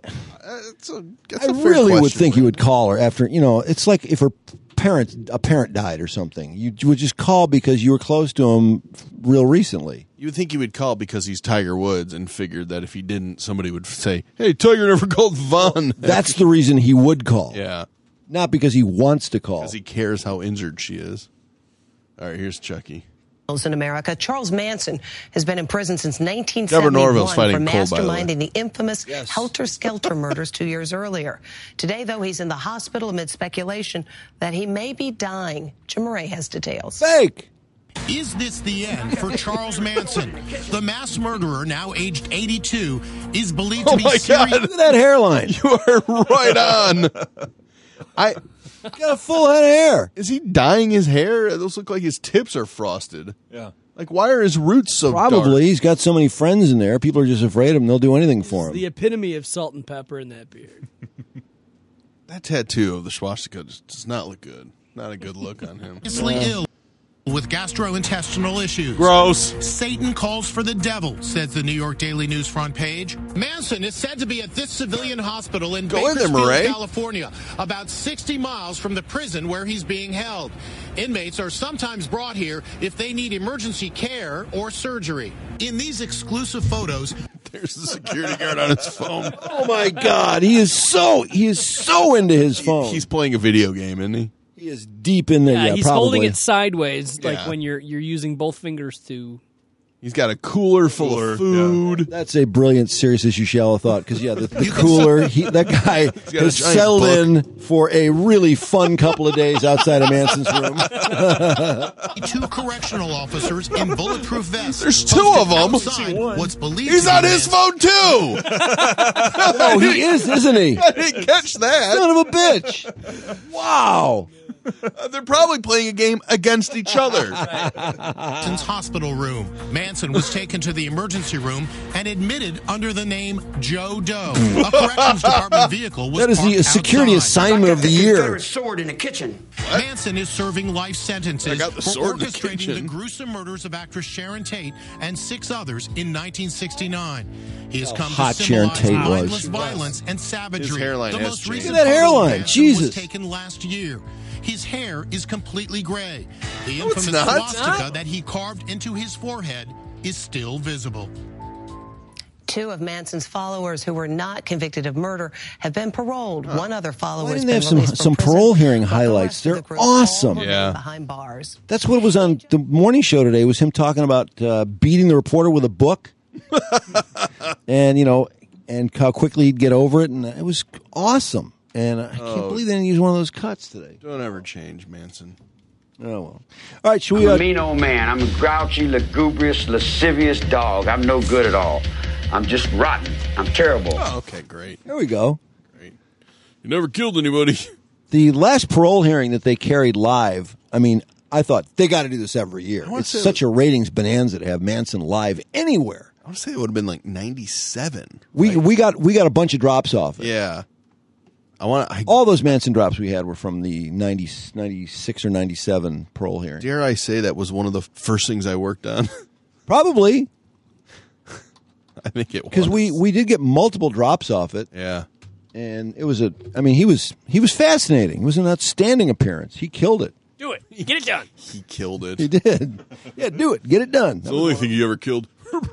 really would think you would call her after, it's like if a parent died or something. You would just call because you were close to him real recently. You would think he would call because he's Tiger Woods and figured that if he didn't, somebody would say, hey, Tiger never called Vonn. That's the reason he would call. Yeah. Not because he wants to call. Because he cares how injured she is. All right, here's Chucky. In America, Charles Manson has been in prison since 1971 for masterminding the infamous Helter-Skelter murders 2 years earlier. Today, though, he's in the hospital amid speculation that he may be dying. Jim Murray has details. Fake! Is this the end for Charles Manson? The mass murderer, now aged 82, is believed to be serious. Look at that hairline. You are right on. Got a full head of hair. Is he dyeing his hair? Those look like his tips are frosted. Yeah. Like, why are his roots so Probably. dark? He's got so many friends in there. People are just afraid of him. They'll do anything for him. The epitome of salt and pepper in that beard. That tattoo of the swastika does not look good. Not a good look on him. Ill with gastrointestinal issues. Gross. Satan calls for the devil, says the New York Daily News front page. Manson is said to be at this civilian hospital in Bakersfield, California, about 60 miles from the prison where he's being held. Inmates are sometimes brought here if they need emergency care or surgery. In these exclusive photos, there's the security guard on his phone. Oh my God, he is so into his phone. He's playing a video game, isn't he? He is deep in there. Yeah, he's probably holding it sideways, like when you're using both fingers to. He's got a cooler full of food. Yeah. That's a brilliant serious issue shallow thought, because the cooler, that guy has settled in for a really fun couple of days outside of Manson's room. 2 correctional officers in bulletproof vests. There's 2 of them. What's believed He's on his phone too. Oh, he is, isn't he? I didn't catch that. Son of a bitch. Wow. They're probably playing a game against each other. Manson's hospital room. Manson was taken to the emergency room and admitted under the name Joe Doe. A corrections department vehicle was That is the security assignment of the year. Sword in the kitchen. Manson is serving life sentences for orchestrating the kitchen. gruesome murders of actress Sharon Tate and 6 others in 1969. He has come hot to Sharon symbolize Tate mindless was. violence and savagery. His hairline the has most changed. recent Look at that hairline. photo of Manson Jesus. was taken last year. His hair is completely gray. The No, it's infamous not. swastika that he carved into his forehead is still visible. 2 of Manson's followers who were not convicted of murder have been paroled. One other follower Why has didn't they been have released some from prison, parole hearing but the highlights? rest of They're the group all awesome. remain Yeah. behind bars. That's what was on the morning show today, was him talking about beating the reporter with a book. And, and how quickly he'd get over it. And it was awesome. And I can't believe they didn't use one of those cuts today. Don't ever change, Manson. Oh, well. All right, should we... I'm a mean old man. I'm a grouchy, lugubrious, lascivious dog. I'm no good at all. I'm just rotten. I'm terrible. Oh, okay, great. There we go. Great. You never killed anybody. The last parole hearing that they carried live, I mean, I thought they got to do this every year. It's such a ratings bonanza to have Manson live anywhere. I want to say it would have been like 97. We got a bunch of drops off it. Yeah. All those Manson drops we had were from the 96 or 97 parole hearing. Dare I say that was one of the first things I worked on? Probably. I think it was. Because we did get multiple drops off it. Yeah. And it was he was fascinating. It was an outstanding appearance. He killed it. Do it. Get it done. He killed it. He did. Yeah, do it. Get it done. It's the only thing he ever killed.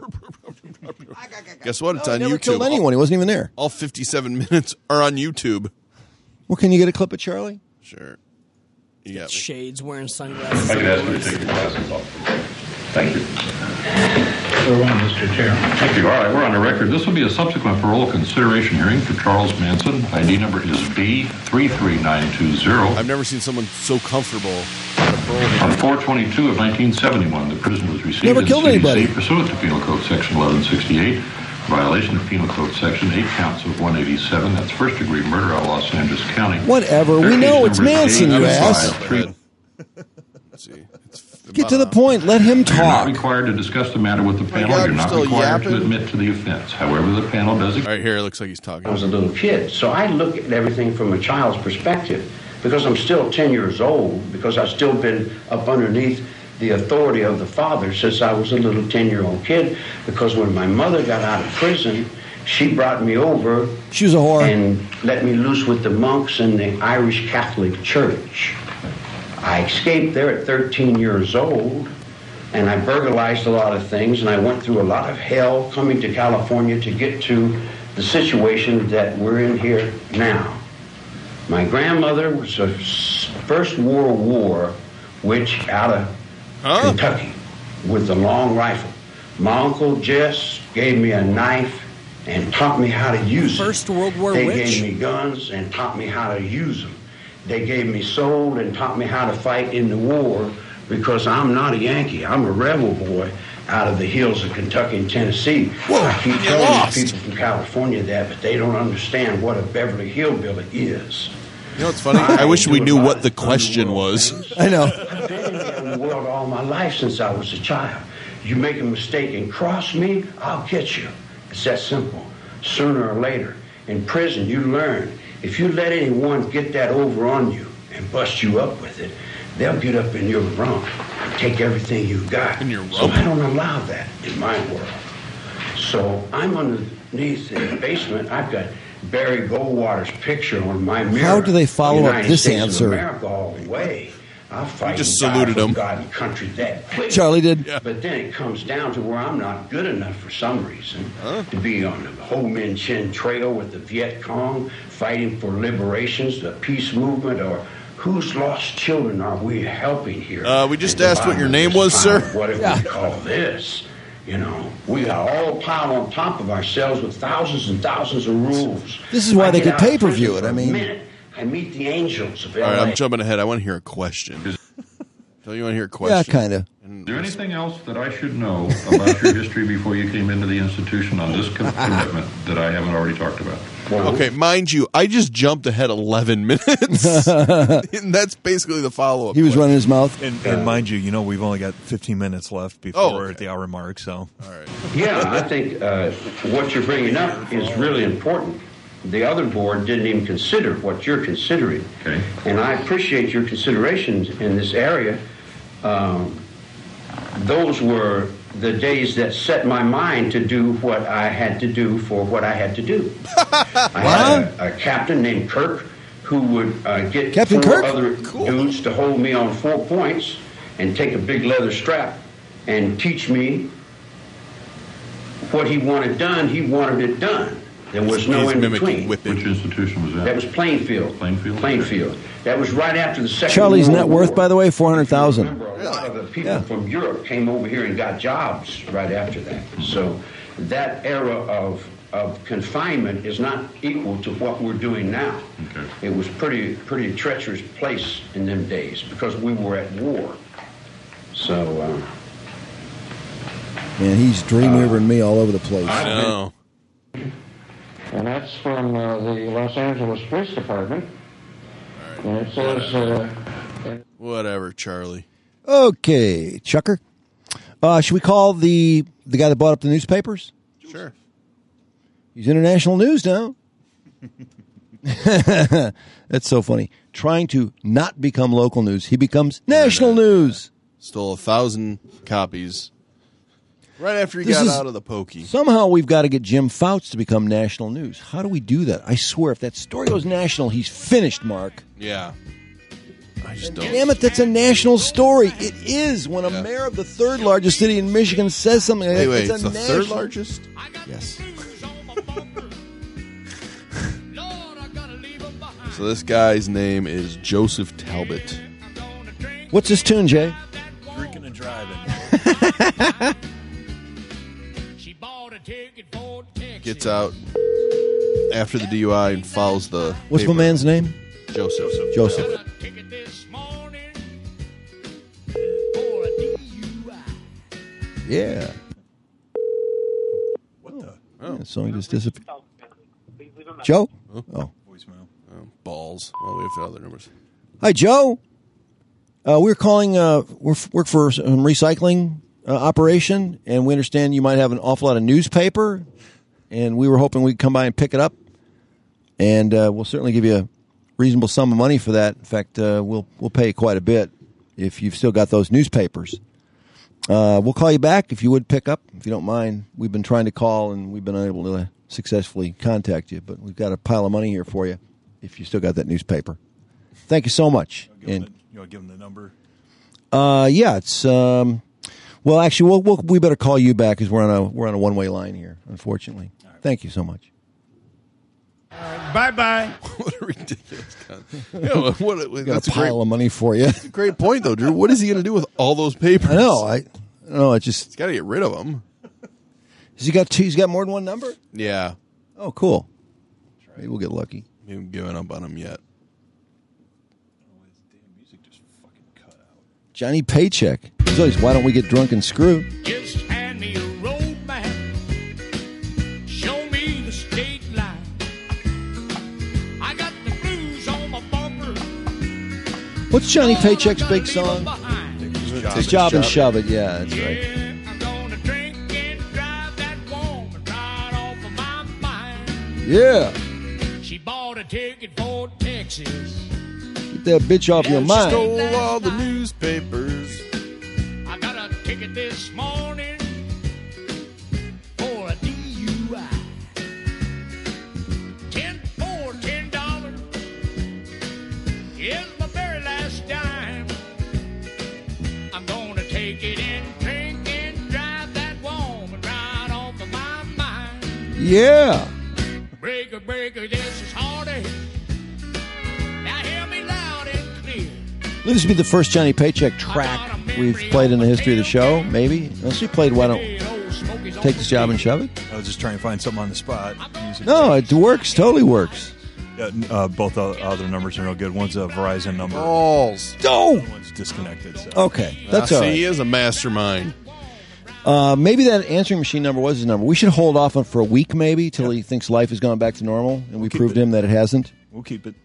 Guess what? It's on never YouTube. Killed anyone. He wasn't even there. All 57 minutes are on YouTube. Well, can you get a clip of Charlie? Sure. You got shades, wearing sunglasses. I could ask you to take your glasses off. Thank you. We're on, Mr. Chair. Thank you. All right, we're on the record. This will be a subsequent parole consideration hearing for Charles Manson. ID number is B33920. I've never seen someone so comfortable at a parole hearing. On 4/22 of 1971, the prisoner was received Never killed anybody. Pursuant to Penal Code Section 1168, violation of Penal Code Section 8 counts of 187. That's first-degree murder out of Los Angeles County. Whatever. We know it's Manson, you ass. Let's see. Get to the point. Let him talk. You're not required to discuss the matter with the panel. You're not required to admit to the offense. However, the panel does it. All right, here it looks like he's talking. I was a little kid, so I look at everything from a child's perspective because I'm still 10 years old, because I've still been up underneath the authority of the father since I was a little 10-year-old kid, because when my mother got out of prison, she brought me over. She was a whore. And let me loose with the monks in the Irish Catholic Church. I escaped there at 13 years old, and I burglarized a lot of things, and I went through a lot of hell coming to California to get to the situation that we're in here now. My grandmother was a First World War witch out of Kentucky with the long rifle. My Uncle Jess gave me a knife and taught me how to use it. First World War witch? They gave me guns and taught me how to use them. They gave me sword and taught me how to fight in the war, because I'm not a Yankee. I'm a rebel boy out of the hills of Kentucky and Tennessee. Whoa, I keep telling these people from California that, but they don't understand what a Beverly Hillbilly is. You know what's funny? I wish we knew what the question was. I know. I've been in the world all my life since I was a child. You make a mistake and cross me, I'll get you. It's that simple. Sooner or later. In prison, you learn. If you let anyone get that over on you and bust you up with it, they'll get up in your rump and take everything you've got. In your rump? So I don't allow that in my world. So I'm underneath in the basement. I've got Barry Goldwater's picture on my mirror. How do they follow up this States answer? Of America all the way. I'll fight. You just saluted him. God and country that quick. Charlie did. Yeah. But then it comes down to where I'm not good enough for some reason to be on the Ho Minh Chinh Trail with the Viet Cong, fighting for liberations, the peace movement, or whose lost children are we helping here? We just asked what your name was, sir. What do we call this? You know, we got all piled on top of ourselves with thousands and thousands of rules. This is why they could pay-per-view it. I mean, I meet the angels of LA. All right, I'm jumping ahead. I want to hear a question. So you want to hear a question? Yeah, kind of. Is there anything else that I should know about your history before you came into the institution on this commitment that I haven't already talked about? Okay, mind you, I just jumped ahead 11 minutes. And that's basically the follow-up. He was running his mouth. And mind you, we've only got 15 minutes left before we're at the hour mark. So, all right. Yeah, I think what you're bringing up is really important. The other board didn't even consider what you're considering. Okay. And I appreciate your considerations in this area. Those were the days that set my mind to do what I had to do for what I had to do. I had a captain named Kirk who would get Captain four Kirk? other dudes to hold me on 4 points and take a big leather strap and teach me what he wanted done. He wanted it done. There was no in between. Which institution was that? That was Plainfield. Plainfield. That was right after the Second Charlie's World net worth, War. by the way, $400,000. A lot of the people from Europe came over here and got jobs right after that. So that era of confinement is not equal to what we're doing now. Okay. It was pretty treacherous place in them days because we were at war. So Man, he's Dreamweavering me all over the place. I know. And that's from the Los Angeles Police Department. And it says... Whatever, Charlie. Okay, Chucker. Should we call the guy that bought up the newspapers? Sure. He's international news now. That's so funny. Trying to not become local news, he becomes national news. Stole 1,000 copies right after he got out of the pokey. Somehow we've got to get Jim Fouts to become national news. How do we do that? I swear, if that story goes national, he's finished, Mark. Yeah. I just don't. Damn it, that's a national story. It is when a mayor of the third largest city in Michigan says something like that. Wait, it's the third largest? Yes. So this guy's name is Joseph Talbot. What's his tune, Jay? Drinking and driving. Gets out after the DUI and follows the What's paper. my man's name? Joseph. Yeah. What the? Oh. The song just disappeared. Joe? Oh. Voicemail. Balls. Well, we have other numbers. Hi, Joe. We're calling, work for some recycling operation, and we understand you might have an awful lot of newspaper, and we were hoping we'd come by and pick it up, and we'll certainly give you a reasonable sum of money for that. In fact, we'll pay quite a bit if you've still got those newspapers. We'll call you back if you would pick up, if you don't mind. We've been trying to call, and we've been unable to successfully contact you, but we've got a pile of money here for you if you still got that newspaper. Thank you so much. You want to give them the number? Yeah, it's well, actually, we better call you back because we're on a one-way line here, unfortunately. Right. Thank you so much. Bye-bye. What a ridiculous concept. Got a pile of money for you. That's a great point, though, Drew. What is he going to do with all those papers? I know. He's got to get rid of them. Has he got two? He's got more than one number? Yeah. Oh, cool. Maybe we'll get lucky. We haven't given up on him yet. Johnny Paycheck. He's always, why don't we get drunk and screw? Just hand me a road map. Show me the state line. I got the blues on my bumper. What's Johnny Paycheck's big song? It's Job and Shove It. Yeah, that's right. I'm gonna drink and drive that woman right off of my mind. Yeah. She bought a ticket for Texas. Get that bitch off your mind. Stole all the newspapers. I got a ticket this morning for a DUI. $10 is my very last dime. I'm gonna take it and drink and drive that woman right off of my mind. Yeah. Breaker, breaker, this is Hardy. Now hear me loud and clear. This would be the first Johnny Paycheck track we've played in the history of the show, maybe. Unless we played Why Don't Take This Job and Shove It? I was just trying to find something on the spot. No, it works. Totally works. Yeah, both other numbers are no good. One's a Verizon number. Balls. Oh! One's disconnected. So. Okay, that's all right. He is a mastermind. Maybe that answering machine number was his number. We should hold off on for a week, maybe, till he thinks life has gone back to normal, and we proved him that it hasn't. We'll keep it.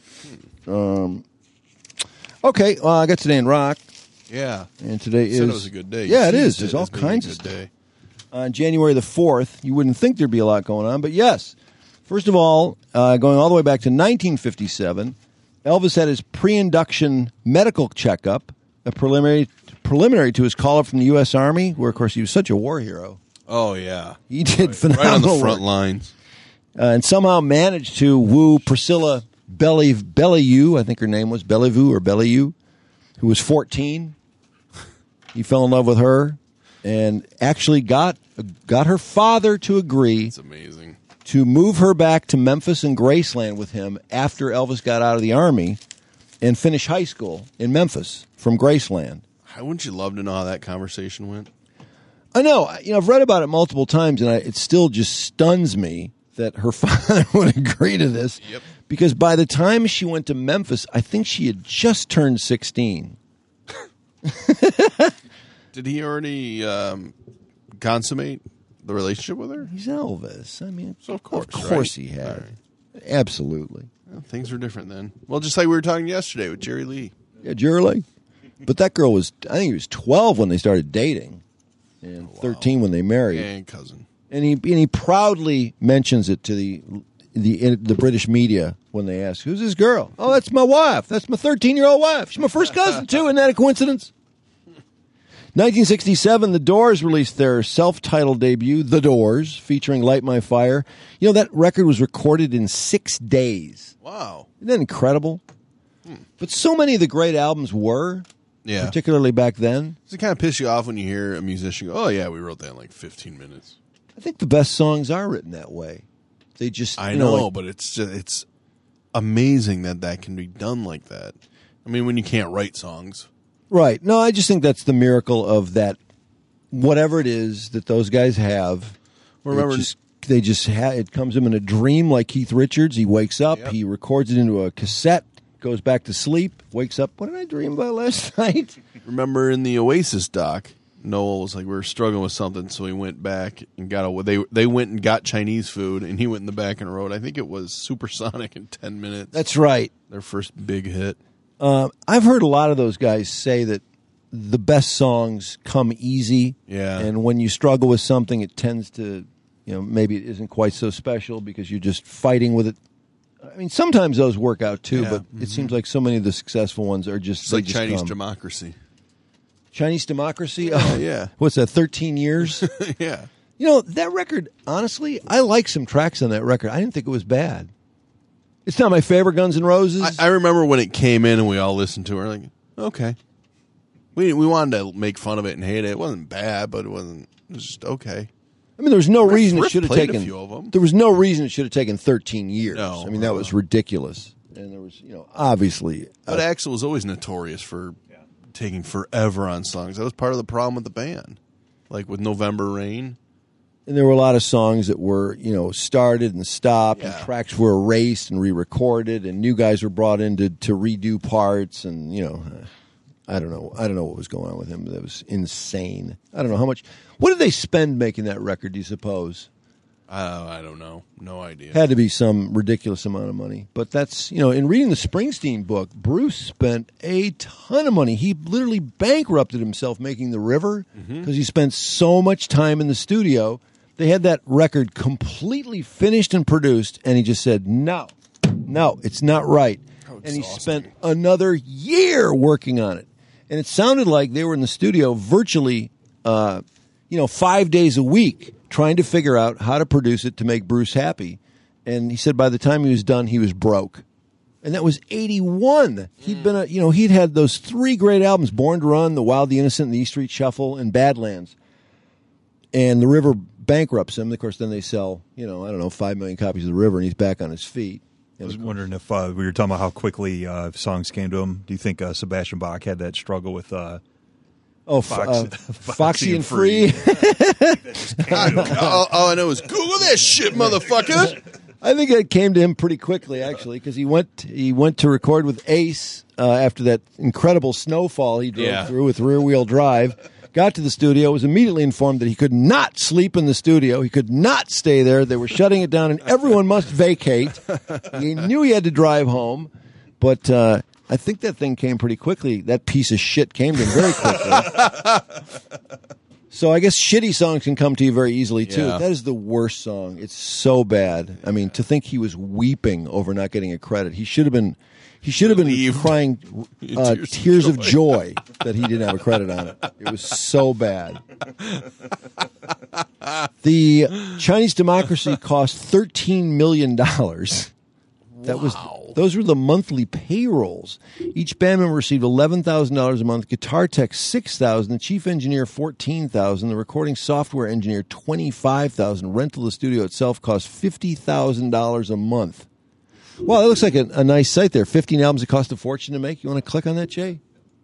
Okay, well, I got Today in Rock. Yeah. And today Said is... it was a good day. Yeah, it is. There's all kinds of stuff. Day. On January the 4th, you wouldn't think there'd be a lot going on, but yes. First of all, going all the way back to 1957, Elvis had his pre-induction medical checkup, a preliminary to his call up from the U.S. Army, where, of course, he was such a war hero. Oh, yeah. He did phenomenal right on the front work. lines. And somehow managed to woo Priscilla Bellevue, I think her name was Bellevue or Bellevue, who was 14. He fell in love with her and actually got her father to agree. That's amazing. To move her back to Memphis and Graceland with him after Elvis got out of the Army and finish high school in Memphis from Graceland. Wouldn't you love to know how that conversation went? I know. I've read about it multiple times, and it still just stuns me that her father would agree to this. Yep. Because by the time she went to Memphis, I think she had just turned 16. Did he already got consummate the relationship with her? He's Elvis. I mean, so of course right? He had. Right. Absolutely. Well, things are different then. Well, just like we were talking yesterday with Jerry Lee. Yeah, Jerry Lee. But that girl was, I think he was 12 when they started dating, and 13 when they married. And cousin. And he proudly mentions it to the British media when they ask, "Who's this girl?" "Oh, that's my wife. That's my 13-year-old wife. She's my first cousin too. Isn't that a coincidence?" 1967, The Doors released their self-titled debut, The Doors, featuring Light My Fire. You know, that record was recorded in 6 days. Wow. Isn't that incredible? But so many of the great albums were, particularly back then. Does it kind of piss you off when you hear a musician go, "Oh, yeah, we wrote that in like 15 minutes"? I think the best songs are written that way. They just, I know, but it's amazing that can be done like that. I mean, when you can't write songs. Right. No, I just think that's the miracle of that, whatever it is that those guys have. Remember, it comes to him in a dream like Keith Richards. He wakes up, he records it into a cassette, goes back to sleep, wakes up. What did I dream about last night? Remember in the Oasis doc, Noel was like, we were struggling with something, so he went back and they went and got Chinese food, and he went in the back and wrote, I think it was Supersonic in 10 minutes. That's right. Their first big hit. I've heard a lot of those guys say that the best songs come easy. Yeah. And when you struggle with something, it tends to, maybe it isn't quite so special because you're just fighting with it. I mean, sometimes those work out too, but it seems like so many of the successful ones are just... It's like Chinese Democracy. Chinese Democracy? Oh, yeah. What's that, 13 years? Yeah. That record, honestly, I like some tracks on that record. I didn't think it was bad. It's not my favorite Guns N' Roses. I remember when it came in and we all listened to it. Like, okay. We wanted to make fun of it and hate it. It wasn't bad, but it was just okay. I mean, there was no reason it should have taken. A few of them. There was no reason it should have taken 13 years. No, I mean, that was ridiculous. And there was, obviously. But Axl was always notorious for taking forever on songs. That was part of the problem with the band, like with November Rain. And there were a lot of songs that were, started and stopped, and tracks were erased and re-recorded, and new guys were brought in to redo parts, and I don't know what was going on with him. That was insane. I don't know how much. What did they spend making that record? Do you suppose? I don't know. No idea. Had to be some ridiculous amount of money. But that's in reading the Springsteen book, Bruce spent a ton of money. He literally bankrupted himself making The River because he spent so much time in the studio. They had that record completely finished and produced, and he just said, no, it's not right. And he spent another year working on it. And it sounded like they were in the studio virtually, 5 days a week trying to figure out how to produce it to make Bruce happy. And he said by the time he was done, he was broke. And that was 81. He'd been, he'd had those 3 great albums, Born to Run, The Wild, the Innocent, and the E Street Shuffle, and Badlands. And The River bankrupts him. Of course, then they sell, 5 million copies of The River, and he's back on his feet. I was wondering if we were talking about how quickly songs came to him. Do you think Sebastian Bach had that struggle with Foxy and Free? All I know is Google that shit, motherfucker. I think it came to him pretty quickly, actually, because he went to record with Ace after that incredible snowfall he drove through with rear-wheel drive. Got to the studio, was immediately informed that he could not sleep in the studio. He could not stay there. They were shutting it down, and everyone must vacate. He knew he had to drive home, but I think that thing came pretty quickly. That piece of shit came to him very quickly. So I guess shitty songs can come to you very easily, too. Yeah. That is the worst song. It's so bad. I mean, to think he was weeping over not getting a credit. He should have been crying tears of joy that he didn't have a credit on it. It was so bad. The Chinese Democracy cost $13 million. Those were the monthly payrolls. Each band member received $11,000 a month. Guitar tech $6,000. The chief engineer $14,000. The recording software engineer $25,000. Rental of the studio itself cost $50,000 a month. Well, that looks like a nice site there. 15 albums that cost a fortune to make. You want to click on that, Jay?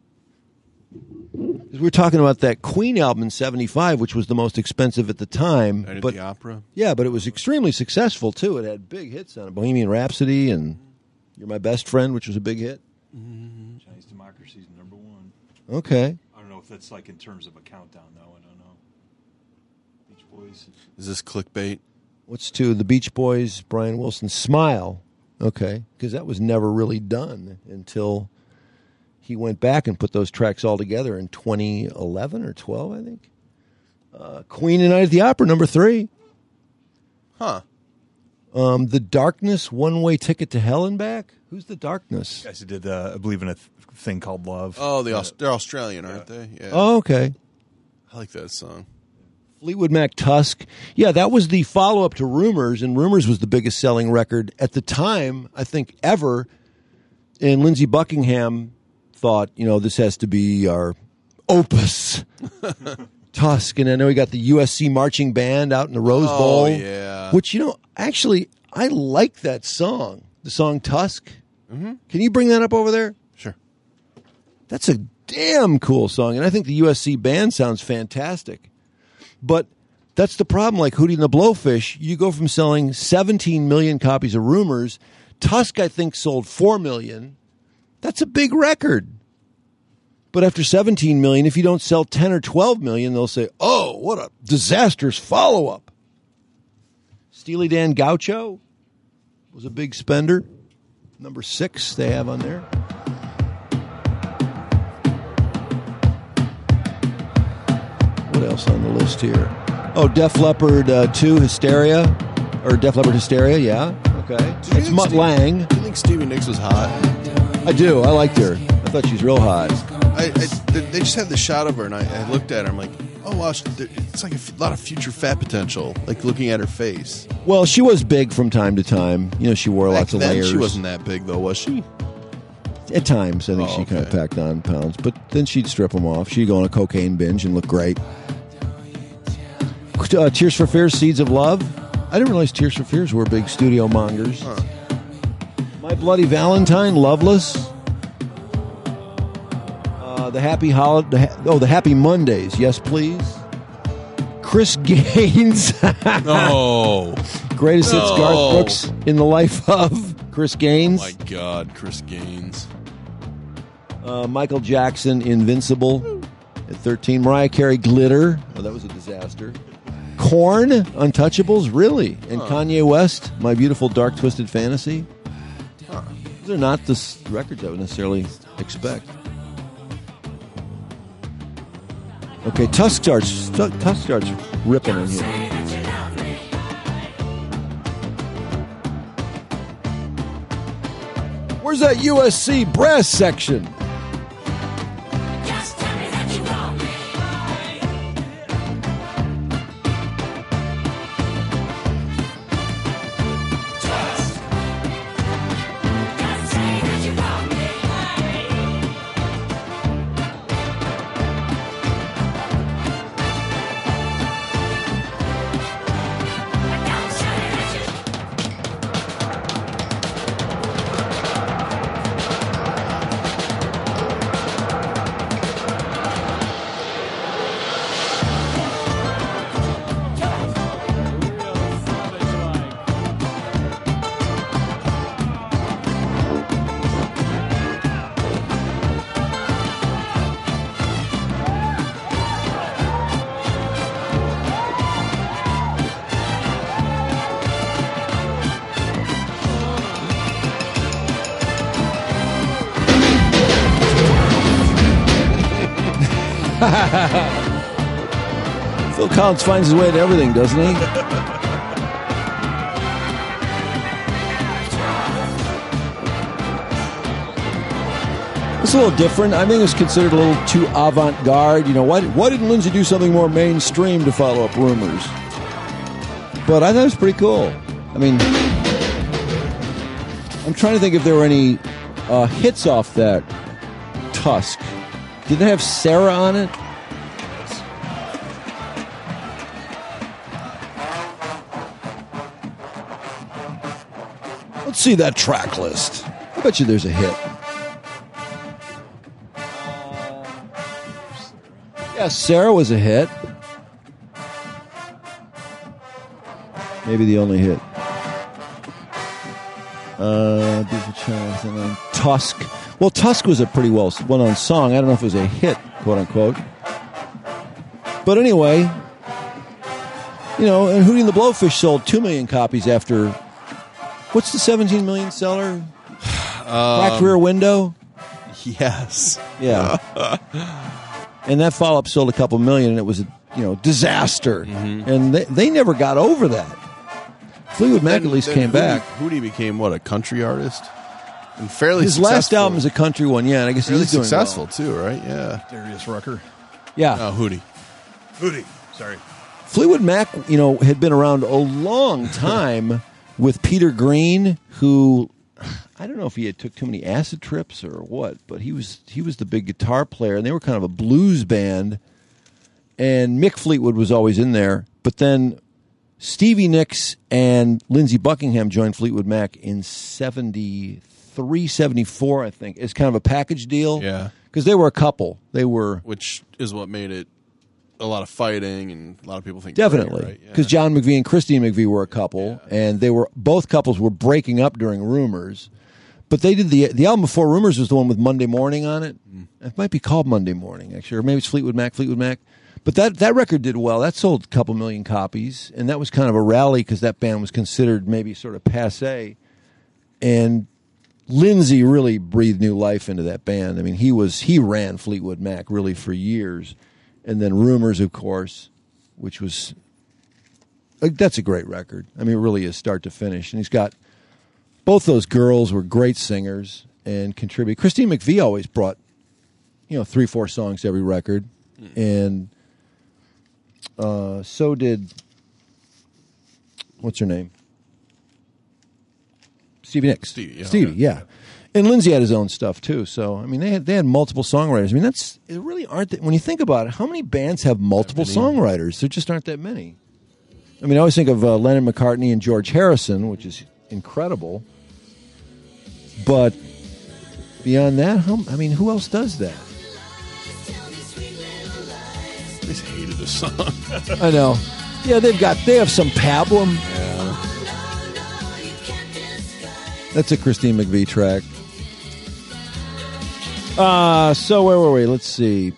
We were talking about that Queen album in '75, which was the most expensive at the time. Night at the Opera? Yeah, but it was extremely successful, too. It had big hits on it. Bohemian Rhapsody and You're My Best Friend, which was a big hit. Chinese Democracy's number 1. Okay. I don't know if that's like in terms of a countdown, though. I don't know. Is this clickbait? What's 2? The Beach Boys, Brian Wilson, Smile. Okay, because that was never really done until he went back and put those tracks all together in 2011 or 12, I think. Queen and Night at the Opera, number 3. Huh. The Darkness, One-Way Ticket to Hell and Back. Who's The Darkness? Guys who did, I believe, in a thing called Love. Oh, they're Australian, aren't they? Yeah. Oh, okay. I like that song. Fleetwood Mac, Tusk. Yeah, that was the follow-up to Rumors, and Rumors was the biggest selling record at the time, I think, ever. And Lindsey Buckingham thought, this has to be our opus. Tusk. And I know he got the USC marching band out in the Rose Bowl. Yeah. Which, actually, I like that song. The song Tusk. Mm-hmm. Can you bring that up over there? Sure. That's a damn cool song, and I think the USC band sounds fantastic. But that's the problem, like Hootie and the Blowfish. You go from selling 17 million copies of Rumors. Tusk, I think, sold 4 million. That's a big record. But after 17 million, if you don't sell 10 or 12 million, they'll say, oh, what a disastrous follow-up. Steely Dan Gaucho was a big spender. Number 6 they have on there. What else on the list here? Oh, Def Leppard 2, Hysteria. Or Def Leppard Hysteria, yeah. Okay. It's Mutt Lange. Do you think Stevie Nicks was hot? I do. I liked her. I thought she's real hot. They just had the shot of her, and I looked at her. I'm like, oh, wow, it's like a lot of future fat potential, like looking at her face. Well, she was big from time to time. She wore lots of layers. She wasn't that big, though, was she? At times, I think she kind of packed on pounds. But then she'd strip them off. She'd go on a cocaine binge and look great. Tears for Fears, Seeds of Love. I didn't realize Tears for Fears were big studio mongers. Huh. My Bloody Valentine, Loveless. The Happy the Happy Mondays, Yes Please. Chris Gaines. No. Greatest hits, Garth Brooks in the life of Chris Gaines. Oh my God, Chris Gaines. Michael Jackson, Invincible at 13. Mariah Carey, Glitter. Oh, that was a disaster. Korn, Untouchables, really? And Kanye West, My Beautiful Dark Twisted Fantasy. These are not the records I would necessarily expect. Okay, Tusk starts ripping in here. Where's that USC brass section? Phil Collins finds his way to everything, doesn't he? It's a little different. I think it was considered a little too avant-garde. Why didn't Lindsey do something more mainstream to follow up Rumors? But I thought it was pretty cool. I mean, I'm trying to think if there were any hits off that Tusk. Did it have Sarah on it? Let's see that track list. I bet you there's a hit. Yeah, Sarah was a hit. Maybe the only hit. Beautiful Child, and then Tusk. Well, Tusk was a pretty well-known song. I don't know if it was a hit, quote-unquote. But anyway, You know, and Hootie and the Blowfish sold 2 million copies after. What's the 17 million seller? Cracked Rear Window. Yes. Yeah. And that follow-up sold a couple million, and it was a disaster. Mm-hmm. And they never got over that. Fleetwood Mac at least came back. Hootie became a country artist, and fairly. His successful. Last album is a country one, yeah. And I guess fairly he's doing successful well. too, right? Yeah. Darius Rucker. Yeah. No, Hootie. Sorry. Fleetwood Mac, had been around a long time with Peter Green, who I don't know if he had took too many acid trips or what, but he was the big guitar player, and they were kind of a blues band. And Mick Fleetwood was always in there, but then Stevie Nicks and Lindsey Buckingham joined Fleetwood Mac in 73, 74, I think. It's kind of a package deal. Yeah. Because they were a couple. Which is what made it a lot of fighting, and a lot of people think definitely because John McVie and Christine McVie were a couple, and both couples were breaking up during Rumors. But they did the album before Rumors was the one with Monday Morning on it. It might be called Monday Morning, actually, or maybe it's Fleetwood Mac. But that record did well. That sold a couple million copies, and that was kind of a rally because that band was considered maybe sort of passé. And Lindsey really breathed new life into that band. I mean, he ran Fleetwood Mac really for years. And then Rumors, of course, which was that's a great record. I mean, it really is start to finish. And he's got both those girls were great singers and contribute. Christine McVie always brought 3-4 songs to every record, and so did what's her name? Stevie Nicks. Stevie, yeah. And Lindsey had his own stuff too. So I mean, they had multiple songwriters. I mean, it really aren't. When you think about it, how many bands have multiple songwriters? There just aren't that many. I mean, I always think of Lennon, McCartney, and George Harrison, which is incredible. But beyond that, who else does that? I just hated this song. I know. Yeah, they have some pablum. Yeah. That's a Christine McVie track. So where were we? Let's see.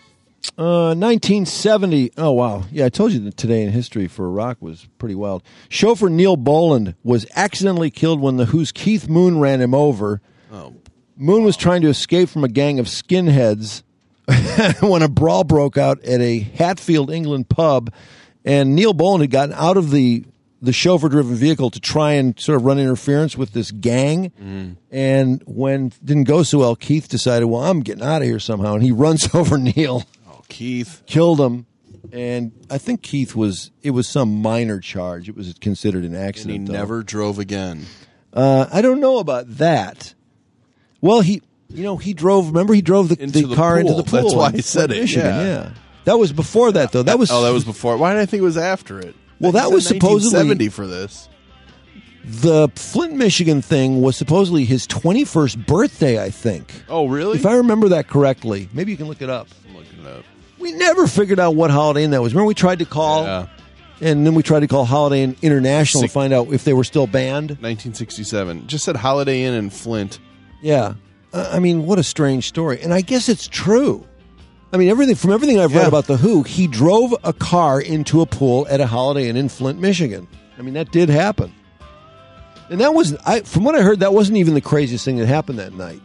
1970. Oh, wow. Yeah, I told you that Today in History for rock was pretty wild. Chauffeur Neil Boland was accidentally killed when the Who's Keith Moon ran him over. Oh. Moon was trying to escape from a gang of skinheads when a brawl broke out at a Hatfield, England pub, and Neil Boland had gotten out of the chauffeur-driven vehicle to try and sort of run interference with this gang. And when it didn't go so well, Keith decided, well, I'm getting out of here somehow. And he runs over Neil. Oh, Keith. Killed him. And I think it was some minor charge. It was considered an accident. And he never drove again. I don't know about that. Well, he drove, remember he drove the car into the pool. That's why he said it. Michigan, yeah. That was before that, though. That was before. Why did I think it was after it? Well, that was supposedly 1970 for this. The Flint, Michigan thing was supposedly his 21st birthday, I think. Oh, really? If I remember that correctly. Maybe you can look it up. I'm looking it up. We never figured out what Holiday Inn that was. Remember we tried to call, and then we tried to call Holiday Inn International to find out if they were still banned. 1967. Just said Holiday Inn in Flint. Yeah. I mean, what a strange story. And I guess it's true. I mean, everything I've read about The Who, he drove a car into a pool at a Holiday Inn in Flint, Michigan. I mean, that did happen. And that was, from what I heard, that wasn't even the craziest thing that happened that night.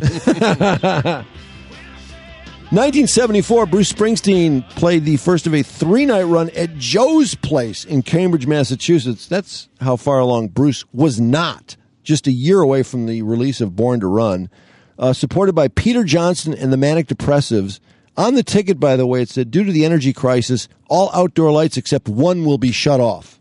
1974, Bruce Springsteen played the first of a 3-night run at Joe's Place in Cambridge, Massachusetts. That's how far along Bruce was not, just a year away from the release of Born to Run. Supported by Peter Johnson and the Manic Depressives. On the ticket, by the way, it said, due to the energy crisis, all outdoor lights except one will be shut off.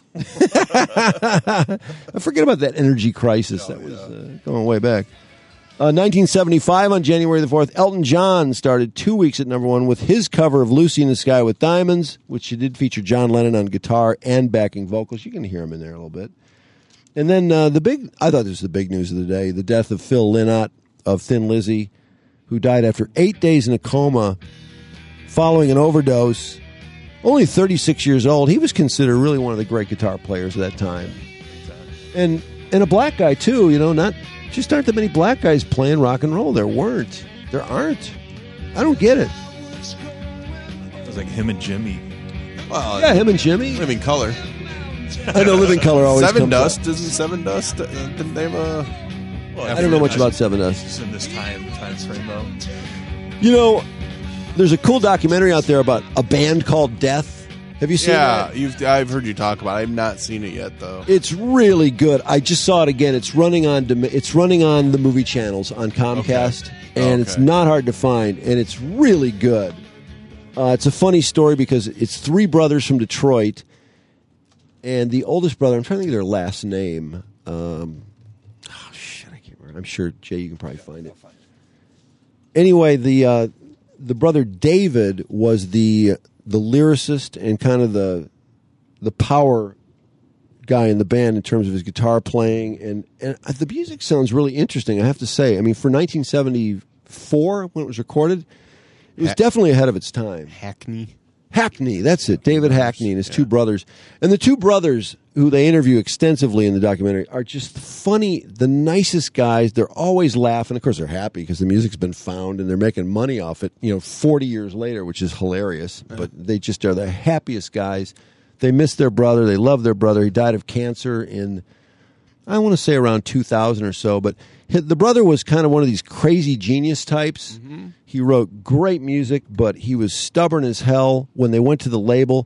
I forget about that energy crisis. That was going way back. 1975, on January the 4th, Elton John started 2 weeks at number one with his cover of Lucy in the Sky with Diamonds, which did feature John Lennon on guitar and backing vocals. You can hear him in there a little bit. And then I thought this was the big news of the day, the death of Phil Lynott of Thin Lizzy, who died after 8 days in a coma following an overdose. Only 36 years old. He was considered really one of the great guitar players of that time. And a black guy, too. Aren't that many black guys playing rock and roll. There weren't. There aren't. I don't get it. It was like him and Jimmy. Well, yeah, him and Jimmy. Living Color. I know Living Color always Seven comes Dust. up. Isn't Seven Dust? Didn't they have a... I don't know much about Seven Dust. It's in this time frame, though. You know, there's a cool documentary out there about a band called Death. Have you seen that? Yeah, I've heard you talk about it. I've not seen it yet, though. It's really good. I just saw it again. It's running on the movie channels on Comcast, and it's not hard to find, and it's really good. It's a funny story because it's three brothers from Detroit, and the oldest brother, I'm trying to think of their last name. I can't remember. I'm sure, Jay, you can probably find it. Anyway, the brother David was the lyricist and kind of the power guy in the band in terms of his guitar playing, and the music sounds really interesting, I have to say. I mean, for 1974 when it was recorded, it was definitely ahead of its time. Hackney, that's it. David Hackney and his two brothers. And the two brothers, who they interview extensively in the documentary, are just funny, the nicest guys. They're always laughing. Of course, they're happy because the music's been found and they're making money off it, 40 years later, which is hilarious. Yeah. But they just are the happiest guys. They miss their brother. They love their brother. He died of cancer in, I want to say, around 2000 or so. But the brother was kind of one of these crazy genius types. Mm-hmm. He wrote great music, but he was stubborn as hell. When they went to the label,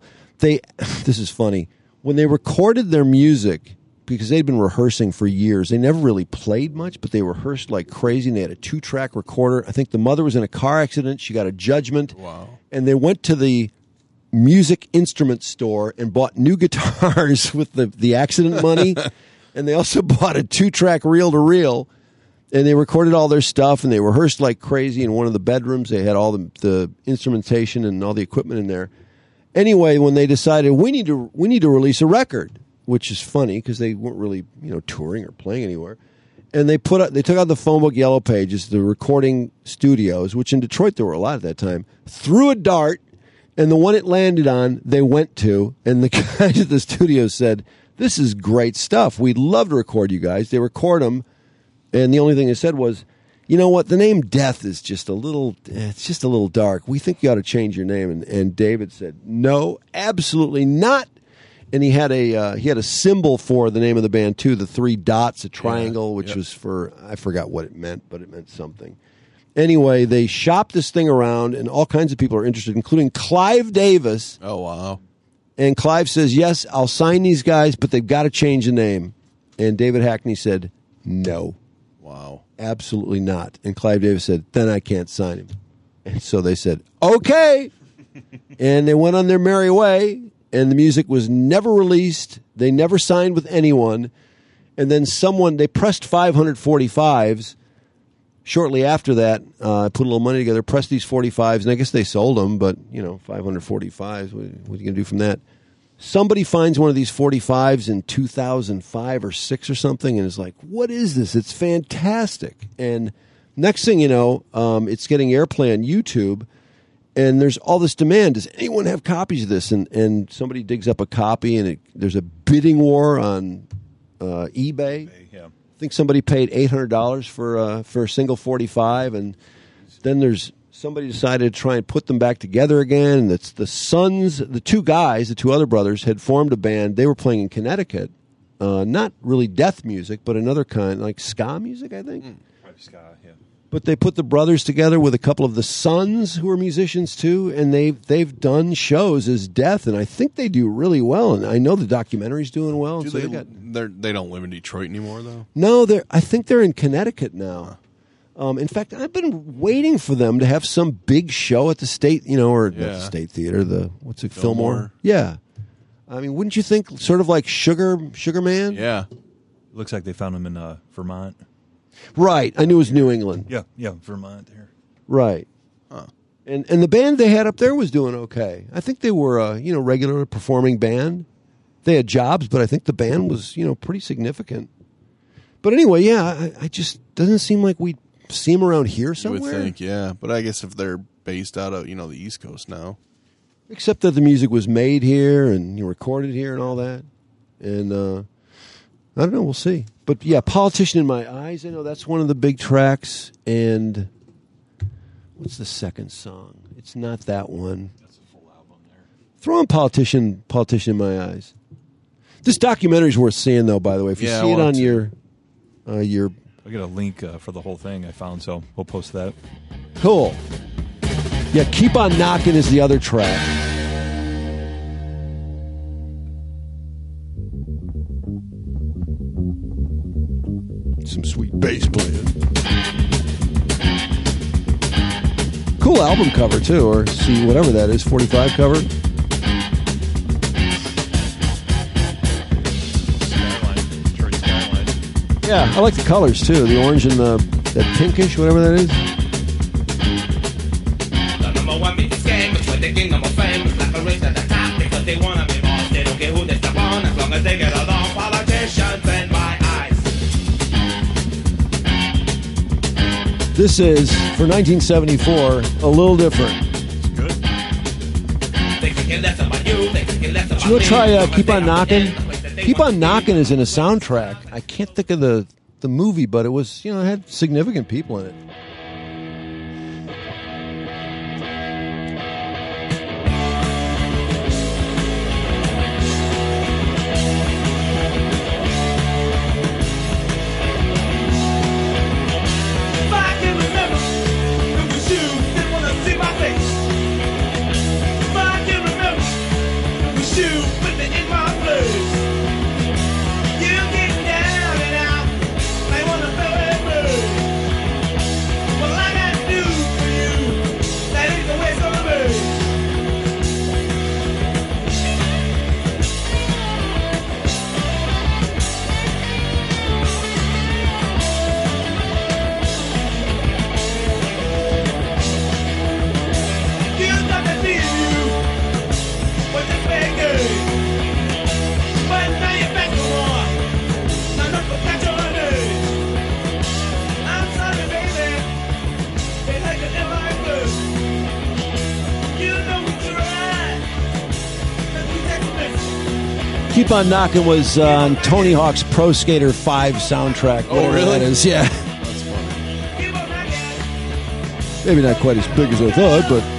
this is funny. When they recorded their music, because they'd been rehearsing for years, they never really played much, but they rehearsed like crazy, and they had a 2-track recorder. I think the mother was in a car accident. She got a judgment. Wow. And they went to the music instrument store and bought new guitars with the accident money, and they also bought a 2-track reel-to-reel. And they recorded all their stuff, and they rehearsed like crazy in one of the bedrooms. They had all the instrumentation and all the equipment in there. Anyway, when they decided we need to release a record, which is funny because they weren't really touring or playing anywhere, and they took out the phone book Yellow Pages, the recording studios, which in Detroit there were a lot at that time, threw a dart, and the one it landed on they went to, and the guys at the studio said, "This is great stuff. We'd love to record you guys." They record them. And the only thing they said was, you know what, the name Death is just a little dark. We think you ought to change your name. And David said, no, absolutely not. And he had a symbol for the name of the band too, the 3 dots, a triangle, which was for, I forgot what it meant, but it meant something. Anyway, they shopped this thing around, and all kinds of people are interested, including Clive Davis. Oh, wow. And Clive says, yes, I'll sign these guys, but they've got to change the name. And David Hackney said, no. Wow. Absolutely not. And Clive Davis said, then I can't sign him. And so they said, okay. And they went on their merry way, and the music was never released. They never signed with anyone. And then they pressed 545s. Shortly after that, put a little money together, pressed these 45s, and I guess they sold them, but, 545s, what are you going to do from that? Somebody finds one of these 45s in 2005 or 6 or something and is like, what is this? It's fantastic. And next thing you know, it's getting airplay on YouTube, and there's all this demand. Does anyone have copies of this? And somebody digs up a copy, and there's a bidding war on eBay. Yeah. I think somebody paid $800 for a single 45, and then somebody decided to try and put them back together again. And it's the sons, the two other brothers, had formed a band. They were playing in Connecticut. Not really death music, but another kind, like ska music, I think. Probably ska, yeah. But they put the brothers together with a couple of the sons who are musicians too, and they've done shows as Death, and I think they do really well. And I know the documentary's doing well. They don't live in Detroit anymore, though? No, I think they're in Connecticut now. In fact, I've been waiting for them to have some big show at the state, not the State Theater, Fillmore? Yeah. I mean, wouldn't you think sort of like Sugar Man? Yeah. Looks like they found him in Vermont. Right. I knew it was New England. Yeah, Vermont there. Right. Huh. And the band they had up there was doing okay. I think they were a, regular performing band. They had jobs, but I think the band was, pretty significant. But anyway, yeah, I just doesn't seem like we'd see them around here somewhere. You would think, yeah. But I guess if they're based out of, the East Coast now. Except that the music was made here and recorded here and all that. And I don't know, we'll see. But yeah, Politician in My Eyes, I know that's one of the big tracks. And what's the second song? It's not that one. That's a full album there. Throw in politician in my eyes. This documentary's worth seeing, though. By the way, if you see it on your I got a link for the whole thing I found, so we'll post that. Cool. Yeah, Keep on Knocking is the other track. Some sweet bass playing. Cool album cover, too, or see whatever that is, 45 cover. Yeah, I like the colors, too. The orange and that pinkish, whatever that is. The number one music game is with the kingdom of fame. It's like a race at the top because they want to be boss. They don't care who they step on as long as they get along. Politicians in my eyes. This is, for 1974, a little different. It's good. Did you go try Keep on Knocking? Keep on Knocking is in a soundtrack. I can't think of the movie, but it was, it had significant people in it. Keep on Knocking was on Tony Hawk's Pro Skater 5 soundtrack. Oh, really? That is, yeah. That's funny. Maybe not quite as big as I thought, but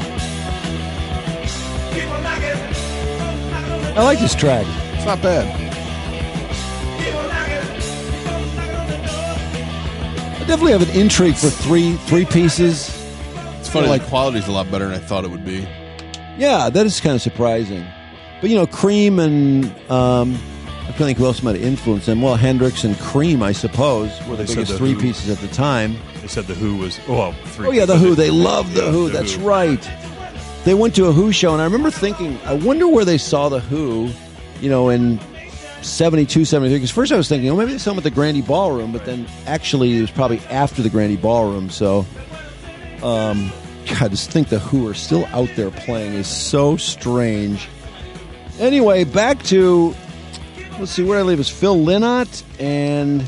I like this track. It's not bad. I definitely have an intrigue for three pieces. It's funny, like quality's a lot better than I thought it would be. Yeah, that is kind of surprising. But, Cream and I can't think who else might have influenced them. Well, Hendrix and Cream, I suppose, were the biggest three pieces at the time. They said The Who was, three. Oh, yeah, The Who. They loved The Who. That's right. They went to a Who show, and I remember thinking, I wonder where they saw The Who, in 72, 73. Because first I was thinking, maybe they saw them at the Grandy Ballroom, but then actually it was probably after the Grandy Ballroom. So, God, just think The Who are still out there playing is so strange. Anyway, back to, let's see, where I leave is Phil Lynott, and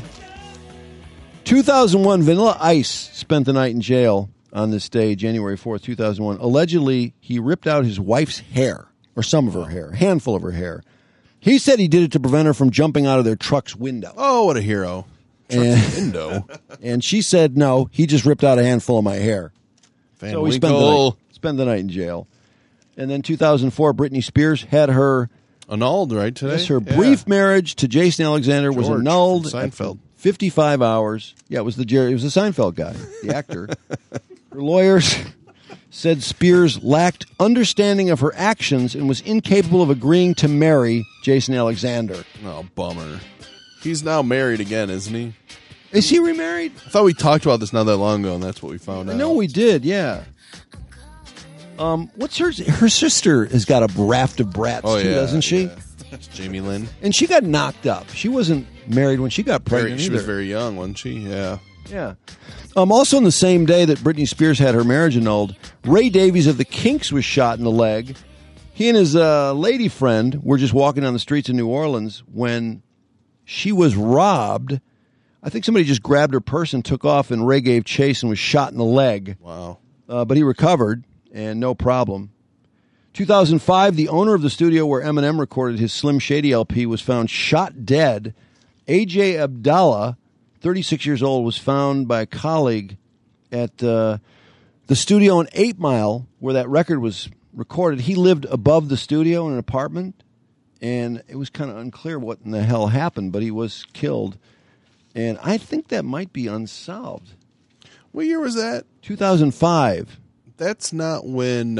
2001, Vanilla Ice spent the night in jail on this day, January 4th, 2001. Allegedly, he ripped out his wife's hair, or some of her hair, a handful of her hair. He said he did it to prevent her from jumping out of their truck's window. Oh, what a hero. Truck's window. And she said, no, he just ripped out a handful of my hair. So he spent the night in jail. And then 2004, Britney Spears had her annulled, right, today? Yes, her brief marriage to Jason Alexander was annulled. Seinfeld. 55 hours. Yeah, it was the Seinfeld guy, the actor. Her lawyers said Spears lacked understanding of her actions and was incapable of agreeing to marry Jason Alexander. Oh, bummer. He's now married again, isn't he? Is he remarried? I thought we talked about this not that long ago, and that's what we found out. No, we did, yeah. What's her sister has got a raft of brats too, doesn't she? Yeah. Jamie Lynn. And she got knocked up. She wasn't married when she got pregnant She either. was very young, wasn't she? Yeah. Yeah. Also on the same day that Britney Spears had her marriage annulled, Ray Davies of the Kinks was shot in the leg. He and his lady friend were just walking down the streets of New Orleans when she was robbed. I think somebody just grabbed her purse and took off, and Ray gave chase and was shot in the leg. Wow. But he recovered. And no problem. 2005, the owner of the studio where Eminem recorded his Slim Shady LP was found shot dead. A.J. Abdallah, 36 years old, was found by a colleague at the studio in 8 Mile where that record was recorded. He lived above the studio in an apartment, and it was kind of unclear what in the hell happened, but he was killed. And I think that might be unsolved. What year was that? 2005. That's not when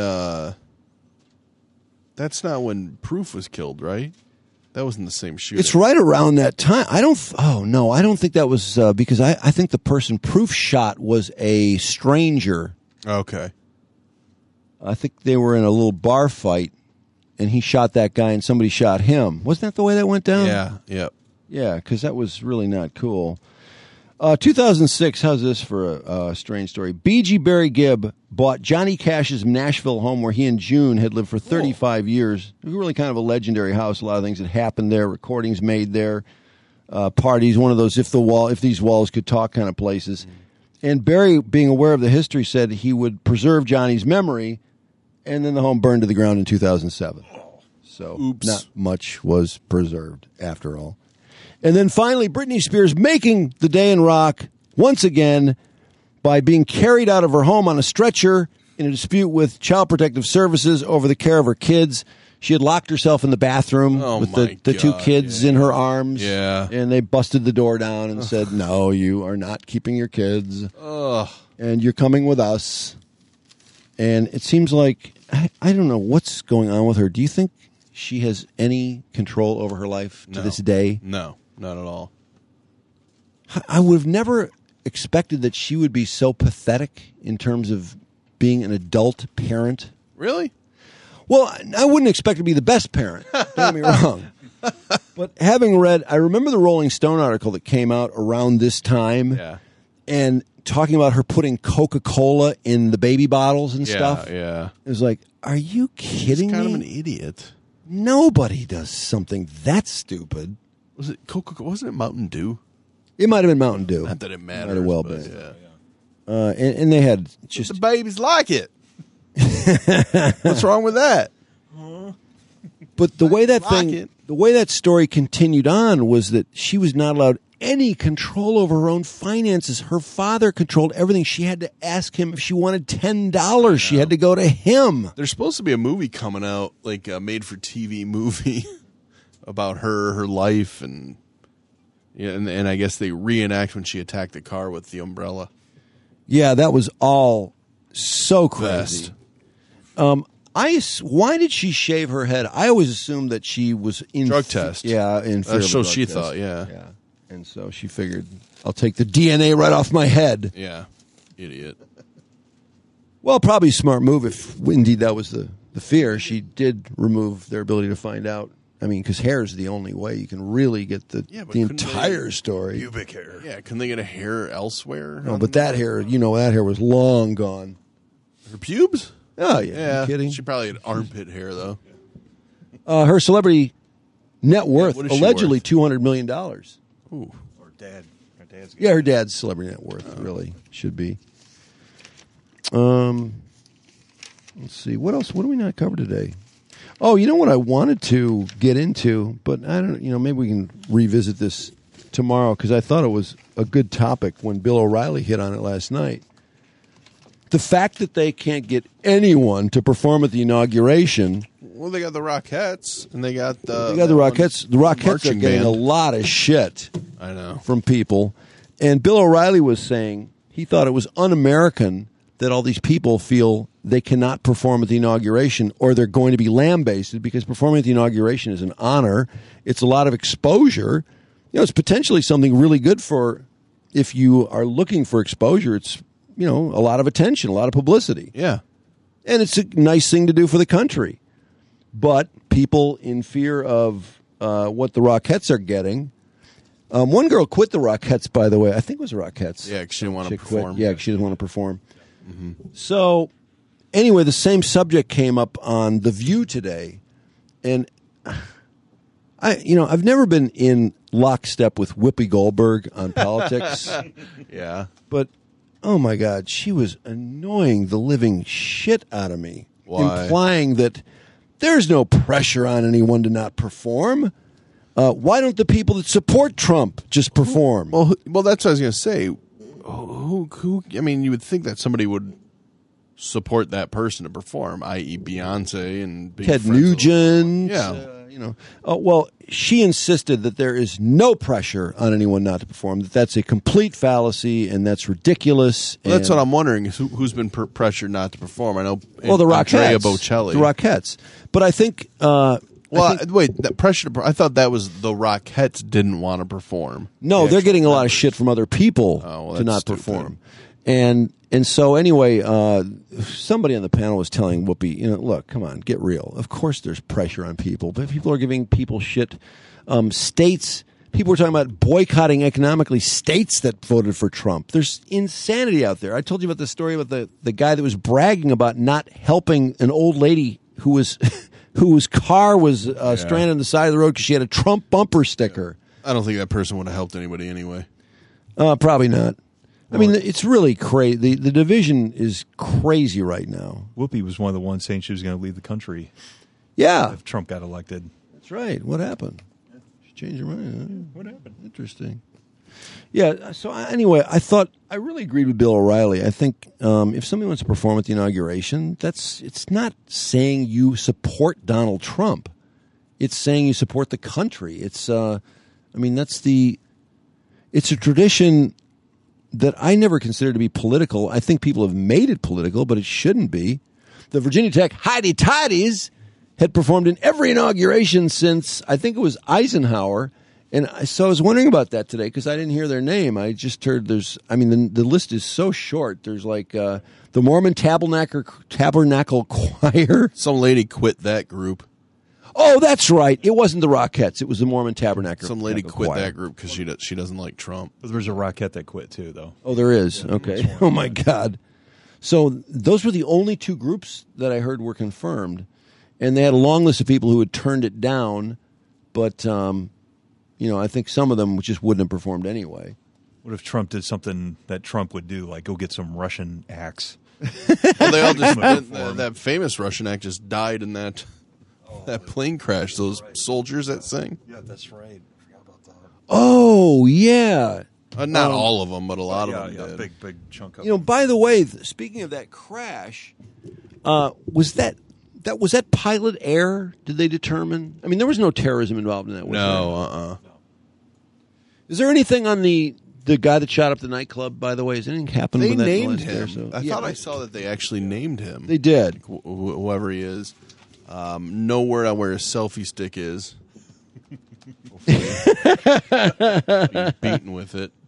Proof was killed, right? That wasn't the same shooting. It's right around that time. I don't think that was because I think the person Proof shot was a stranger. Okay. I think they were in a little bar fight, and he shot that guy, and somebody shot him. Wasn't that the way that went down? Yeah, yep. Yeah, because that was really not cool. 2006, how's this for a strange story? B.G. Barry Gibb bought Johnny Cash's Nashville home where he and June had lived for 35 years. It was really kind of a legendary house. A lot of things that happened there, recordings made there, parties, one of those if these walls could talk kind of places. And Barry, being aware of the history, said he would preserve Johnny's memory, and then the home burned to the ground in 2007. So not much was preserved after all. And then finally, Britney Spears making the day in rock once again by being carried out of her home on a stretcher in a dispute with Child Protective Services over the care of her kids. She had locked herself in the bathroom with the two kids in her arms. Yeah. And they busted the door down and said, no, you are not keeping your kids. And you're coming with us. And it seems like, I don't know what's going on with her. Do you think she has any control over her life to this day? No. Not at all. I would have never expected that she would be so pathetic in terms of being an adult parent. Really? Well, I wouldn't expect to be the best parent. Don't get me wrong. But having read, I remember the Rolling Stone article that came out around this time and talking about her putting Coca-Cola in the baby bottles and stuff. Yeah. It was like, are you kidding me? She's kind of an idiot. Nobody does something that stupid. Was it Coca-Cola? Wasn't it Mountain Dew? It might have been Mountain Dew. Not that it matters. Might have well been. Yeah. And they had just the babies like it. What's wrong with that? But the way that story continued on was that she was not allowed any control over her own finances. Her father controlled everything. She had to ask him if she wanted $10. She had to go to him. There's supposed to be a movie coming out, like a made-for-TV movie. About her life, and I guess they reenact when she attacked the car with the umbrella. Yeah, that was all so crazy. Why did she shave her head? I always assumed that she was in drug test. Yeah, in fear of a so drug she test. thought. Yeah, and so she figured, I'll take the DNA right off my head. Yeah, idiot. Well, probably a smart move if indeed that was the fear. She did remove their ability to find out. I mean, because hair is the only way you can really get the entire story. Pubic hair. Yeah, can they get a hair elsewhere? No, but that hair, that hair was long gone. Her pubes? Oh, yeah. Are you kidding? She probably had armpit hair, though. Her celebrity net worth, what is she allegedly worth? $200 million. Ooh. Her dad's her dad's celebrity net worth really should be. Let's see. What else? What do we not cover today? Oh, you know what I wanted to get into, but I don't. Maybe we can revisit this tomorrow because I thought it was a good topic when Bill O'Reilly hit on it last night. The fact that they can't get anyone to perform at the inauguration. Well, they got the Rockettes, and they got the Rockettes. The Rockettes are getting a lot of shit. I know, from people. And Bill O'Reilly was saying he thought it was un-American that all these people feel they cannot perform at the inauguration or they're going to be lambasted because performing at the inauguration is an honor. It's a lot of exposure. It's potentially something really good for if you are looking for exposure. It's, a lot of attention, a lot of publicity. Yeah. And it's a nice thing to do for the country. But people in fear of what the Rockettes are getting. One girl quit the Rockettes, by the way. I think it was the Rockettes. Yeah, because she didn't want to perform. Yeah, she didn't want to perform. Mm-hmm. So, anyway, the same subject came up on The View today, and I've never been in lockstep with Whoopi Goldberg on politics. Yeah, but oh my God, she was annoying the living shit out of me. Why? Implying that there's no pressure on anyone to not perform. Why don't the people that support Trump just perform? Well, that's what I was going to say. Who? I mean, you would think that somebody would support that person to perform, i.e. Beyonce and Ted Nugent. Yeah. Well, she insisted that there is no pressure on anyone not to perform, that's a complete fallacy and that's ridiculous. Well, that's what I'm wondering is who's been pressured not to perform. I know the Andrea Rockettes. Bocelli. The Rockettes. But I think... wait, that pressure I thought that was the Rockettes didn't want to perform. No, they're getting a lot of shit from other people to not perform. And so anyway, somebody on the panel was telling Whoopi, look, come on, get real. Of course there's pressure on people, but people are giving people shit. States, people were talking about boycotting economically states that voted for Trump. There's insanity out there. I told you about the story about the guy that was bragging about not helping an old lady whose car was stranded on the side of the road because she had a Trump bumper sticker. I don't think that person would have helped anybody anyway. Probably not. I mean, it's really crazy. The division is crazy right now. Whoopi was one of the ones saying she was going to leave the country. Yeah. If Trump got elected. That's right. What happened? She changed her mind. Huh? What happened? Interesting. Yeah. So anyway, I really agreed with Bill O'Reilly. I think if somebody wants to perform at the inauguration, it's not saying you support Donald Trump. It's saying you support the country. It's a tradition that I never considered to be political. I think people have made it political, but it shouldn't be. The Virginia Tech Heidi Toddies had performed in every inauguration since, I think it was Eisenhower. And so I was wondering about that today because I didn't hear their name. I just heard the list is so short. There's like the Mormon Tabernacle Choir. Some lady quit that group. Oh, that's right. It wasn't the Rockettes. It was the Mormon Tabernacle. Some lady quit that group because she doesn't like Trump. There's a Rockette that quit too, though. Oh, there is. Yeah, okay. Oh my God. So those were the only two groups that I heard were confirmed, and they had a long list of people who had turned it down, but I think some of them just wouldn't have performed anyway. What if Trump did something that Trump would do, like go get some Russian acts? Well, they all just that famous Russian act just died in that plane crash. Those soldiers that sing. Yeah, that's right. I forgot about that. Oh yeah. Not all of them, but a lot of them did. Big chunk of them. By the way, speaking of that crash, was that Pilot Air? Did they determine? I mean, there was no terrorism involved in that. No. Is there anything on the guy that shot up the nightclub? By the way, has anything happened? They with that named there, him. I thought I saw that they actually named him. They did. Whoever he is. Know where where his selfie stick is. He's beaten with it.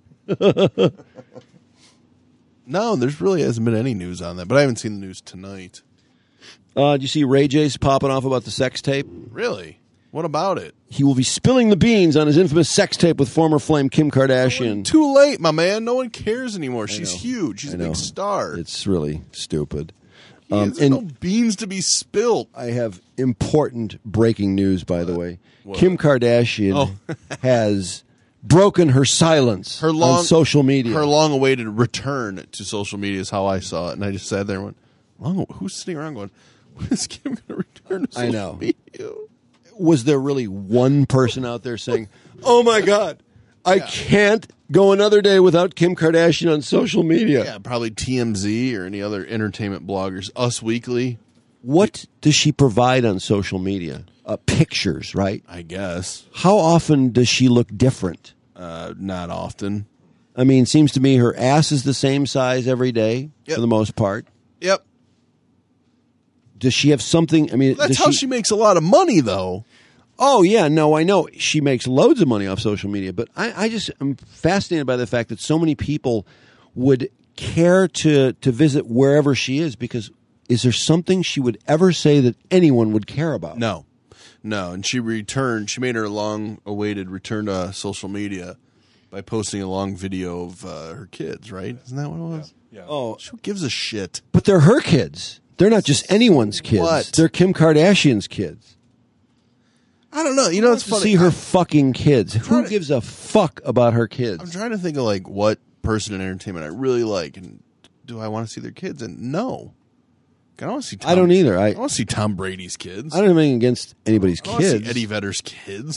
No, there's really hasn't been any news on that, but I haven't seen the news tonight. Did you see Ray J's popping off about the sex tape? Really? What about it? He will be spilling the beans on his infamous sex tape with former flame Kim Kardashian. Too late, my man. No one cares anymore. She's huge. She's a big star. It's really stupid. There's no beans to be spilled. I have important breaking news, by the way. What? Kim Kardashian has broken her silence on social media. Her long-awaited return to social media is how I saw it. And I just sat there and went, who's sitting around going, when is Kim going to return to social media? Was there really one person out there saying, oh, my God, I can't go another day without Kim Kardashian on social media? Yeah, probably TMZ or any other entertainment bloggers. Us Weekly. What does she provide on social media? Pictures, right? I guess. How often does she look different? Not often. I mean, seems to me her ass is the same size every day for the most part. Yep. Does she have something? I mean, that's how she makes a lot of money, though. Oh, yeah. No, I know. She makes loads of money off social media. But I just am fascinated by the fact that so many people would care to visit wherever she is, because is there something she would ever say that anyone would care about? No. And she made her long-awaited return to social media by posting a long video of her kids, right? Isn't that what it was? Yeah. Oh, who gives a shit? But they're her kids. They're not just anyone's kids. What? They're Kim Kardashian's kids. I don't know. You know, it's funny. See her fucking kids. Who gives a fuck about her kids? I'm trying to think of what person in entertainment I really like, and do I want to see their kids? And no. I don't want to see. I don't either. I don't want to see Tom Brady's kids. I don't have anything against anybody's kids. I don't want to see Eddie Vedder's kids.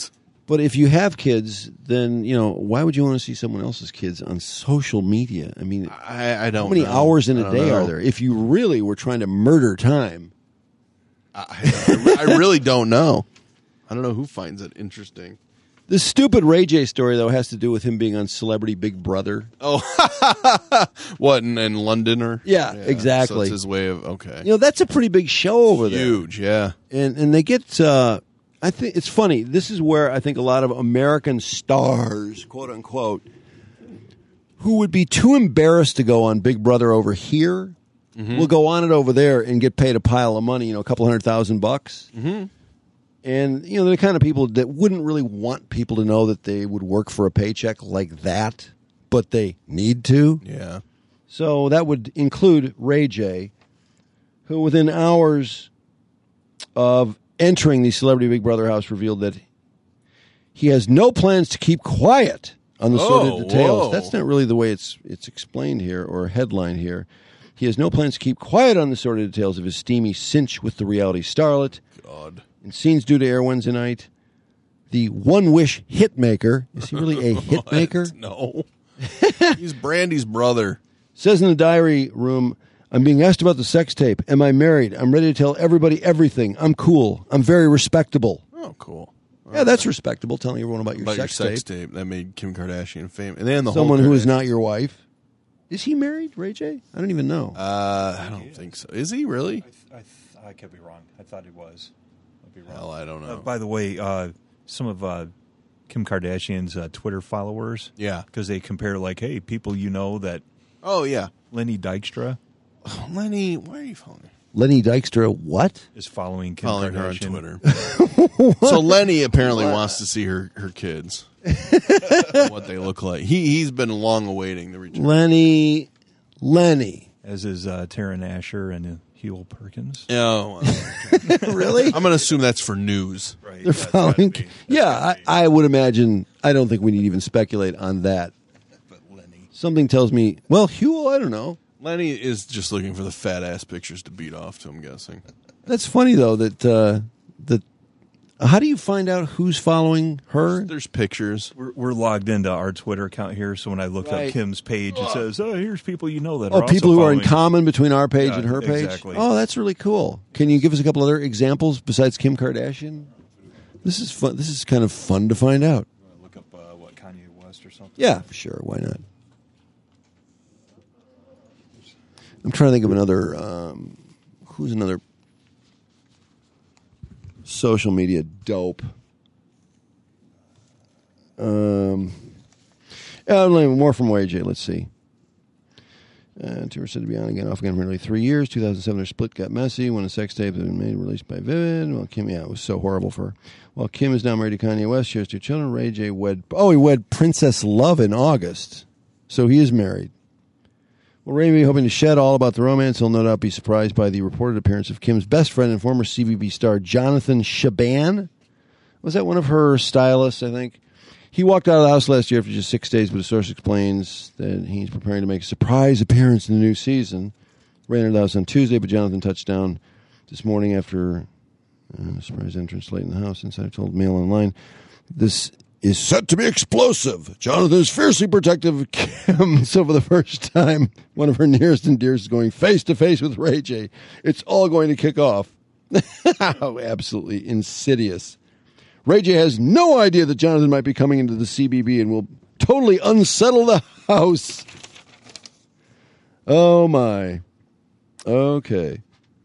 But if you have kids, then, why would you want to see someone else's kids on social media? I mean, I don't know. How many hours in a day are there? If you really were trying to murder time. I really don't know. I don't know who finds it interesting. This stupid Ray J story, though, has to do with him being on Celebrity Big Brother. Oh, what, in London? Yeah, exactly. So it's his way of, okay. That's a pretty big show over there. Huge, yeah. And they get, I think it's funny. This is where I think a lot of American stars, quote unquote, who would be too embarrassed to go on Big Brother over here, will go on it over there and get paid a pile of money, a couple $100,000. Mm-hmm. And, they're the kind of people that wouldn't really want people to know that they would work for a paycheck like that, but they need to. Yeah. So that would include Ray J, who within hours of entering the Celebrity Big Brother house revealed that he has no plans to keep quiet on the sordid details. That's not really the way it's explained here or headlined here. He has no plans to keep quiet on the sordid details of his steamy cinch with the reality starlet. God. In scenes due to air Wednesday night, the One Wish hitmaker, is he really a hitmaker? No. He's Brandy's brother. Says in the diary room, I'm being asked about the sex tape. Am I married? I'm ready to tell everybody everything. I'm cool. I'm very respectable. Oh, cool. Yeah, that's respectable, telling everyone about your sex tape. That made Kim Kardashian famous. And then someone who is not your wife. Is he married, Ray J? I don't even know. I don't think so. Is he really? I could be wrong. I thought he was. Hell, I don't know. By the way, some of Kim Kardashian's Twitter followers, because they compare hey, people that. Oh yeah, Lenny Dykstra. Oh, Lenny, why are you following her? Lenny Dykstra, what? Is following Kim Kardashian her on Twitter. So Lenny apparently wants to see her kids, what they look like. He's been long awaiting the return. Lenny, as is Taryn Asher and Huel Perkins. Oh, really? I'm going to assume that's for news. Right. They're following. I would imagine. I don't think we need to even speculate on that. But Lenny. Something tells me. Well, Huel, I don't know. Lenny is just looking for the fat ass pictures to beat off to. I'm guessing. That's funny though. That how do you find out who's following her? There's pictures. We're logged into our Twitter account here, so when I looked up Kim's page, it says, "Oh, here's people that are also people who following. Are in common between our page and her page." Exactly. Oh, that's really cool. Can you give us a couple other examples besides Kim Kardashian? This is fun. This is kind of fun to find out. Look up Kanye West or something. Yeah, sure. Why not? I'm trying to think of another. Who's another social media dope? More from YJ. Let's see. Tour said to be on again, off again for nearly 3 years. 2007, their split got messy when a sex tape had been made, released by Vivid. Well, Kim, it was so horrible for her. While Kim is now married to Kanye West, she has 2 children. Ray J he wed Princess Love in August, so he is married. Well, Ray may be hoping to shed all about the romance. He'll no doubt be surprised by the reported appearance of Kim's best friend and former CBB star Jonathan Shaban. Was that one of her stylists, I think? He walked out of the house last year after just 6 days, but a source explains that he's preparing to make a surprise appearance in the new season. Ray entered the house on Tuesday, but Jonathan touched down this morning after a surprise entrance late in the house. Insider told Mail Online, this is set to be explosive. Jonathan is fiercely protective of Kim. So for the first time, one of her nearest and dearest is going face-to-face with Ray J. It's all going to kick off. How absolutely insidious. Ray J has no idea that Jonathan might be coming into the CBB and will totally unsettle the house. Oh, my. Okay.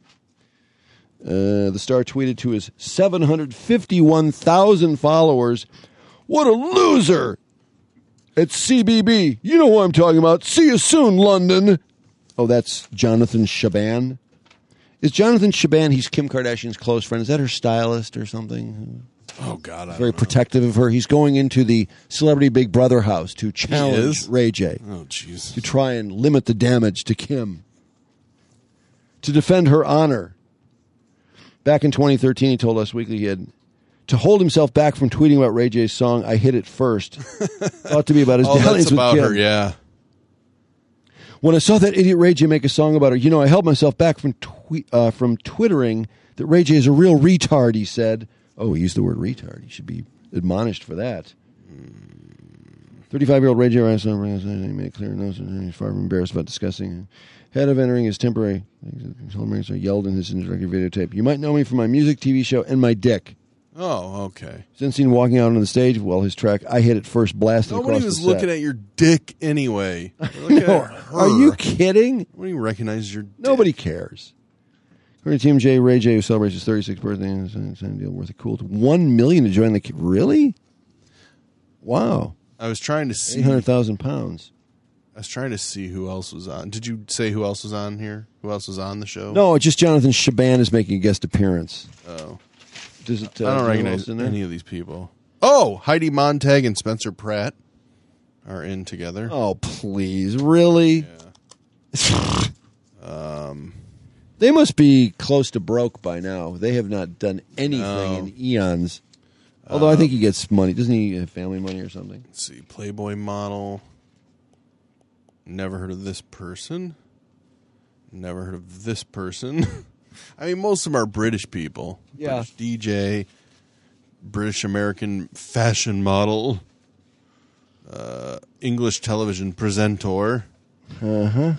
The star tweeted to his 751,000 followers, "What a loser!" At CBB. You know who I'm talking about. See you soon, London. Oh, that's Jonathan Shaban. Is Jonathan Shaban, he's Kim Kardashian's close friend. Is that her stylist or something? Oh, God. I Very protective of her. He's going into the Celebrity Big Brother house to challenge Ray J. Oh, jeez. To try and limit the damage to Kim. To defend her honor. Back in 2013, he told Us Weekly he had to hold himself back from tweeting about Ray J's song, I Hit It First. Thought to be about his dalliance with about Kim. her, yeah. When I saw that idiot Ray J make a song about her, I held myself back from twittering that Ray J is a real retard, he said. Oh, he used the word retard. He should be admonished for that. 35-year-old Ray J. Rice made it clear he's far from embarrassed about discussing. Head of entering his temporary, yelled in his introductory videotape, "You might know me from my music, TV show, and my dick." Oh, okay. Since seen walking out on the stage, his track, "I Hit It First" blasted across the set. Nobody was looking at your dick anyway. Are you kidding? Nobody recognizes your dick. Nobody cares. According to Team J, Ray J, who celebrates his 36th birthday, and signed a deal worth a cool $1 million to join the... Really? Wow. I was trying to see... 800,000 pounds. I was trying to see who else was on. Did you say who else was on here? Who else was on the show? No, just Jonathan Shaban is making a guest appearance. Oh. Does it, I don't recognize any of these people. Oh, Heidi Montag and Spencer Pratt are in together. Oh, please. Really? Yeah. They must be close to broke by now. They have not done anything in eons. Although I think he gets money. Doesn't he have family money or something? Let's see. Playboy model. Never heard of this person. Never heard of this person. I mean, most of them are British people. Yeah. British DJ, British-American fashion model, English television presenter. Uh-huh.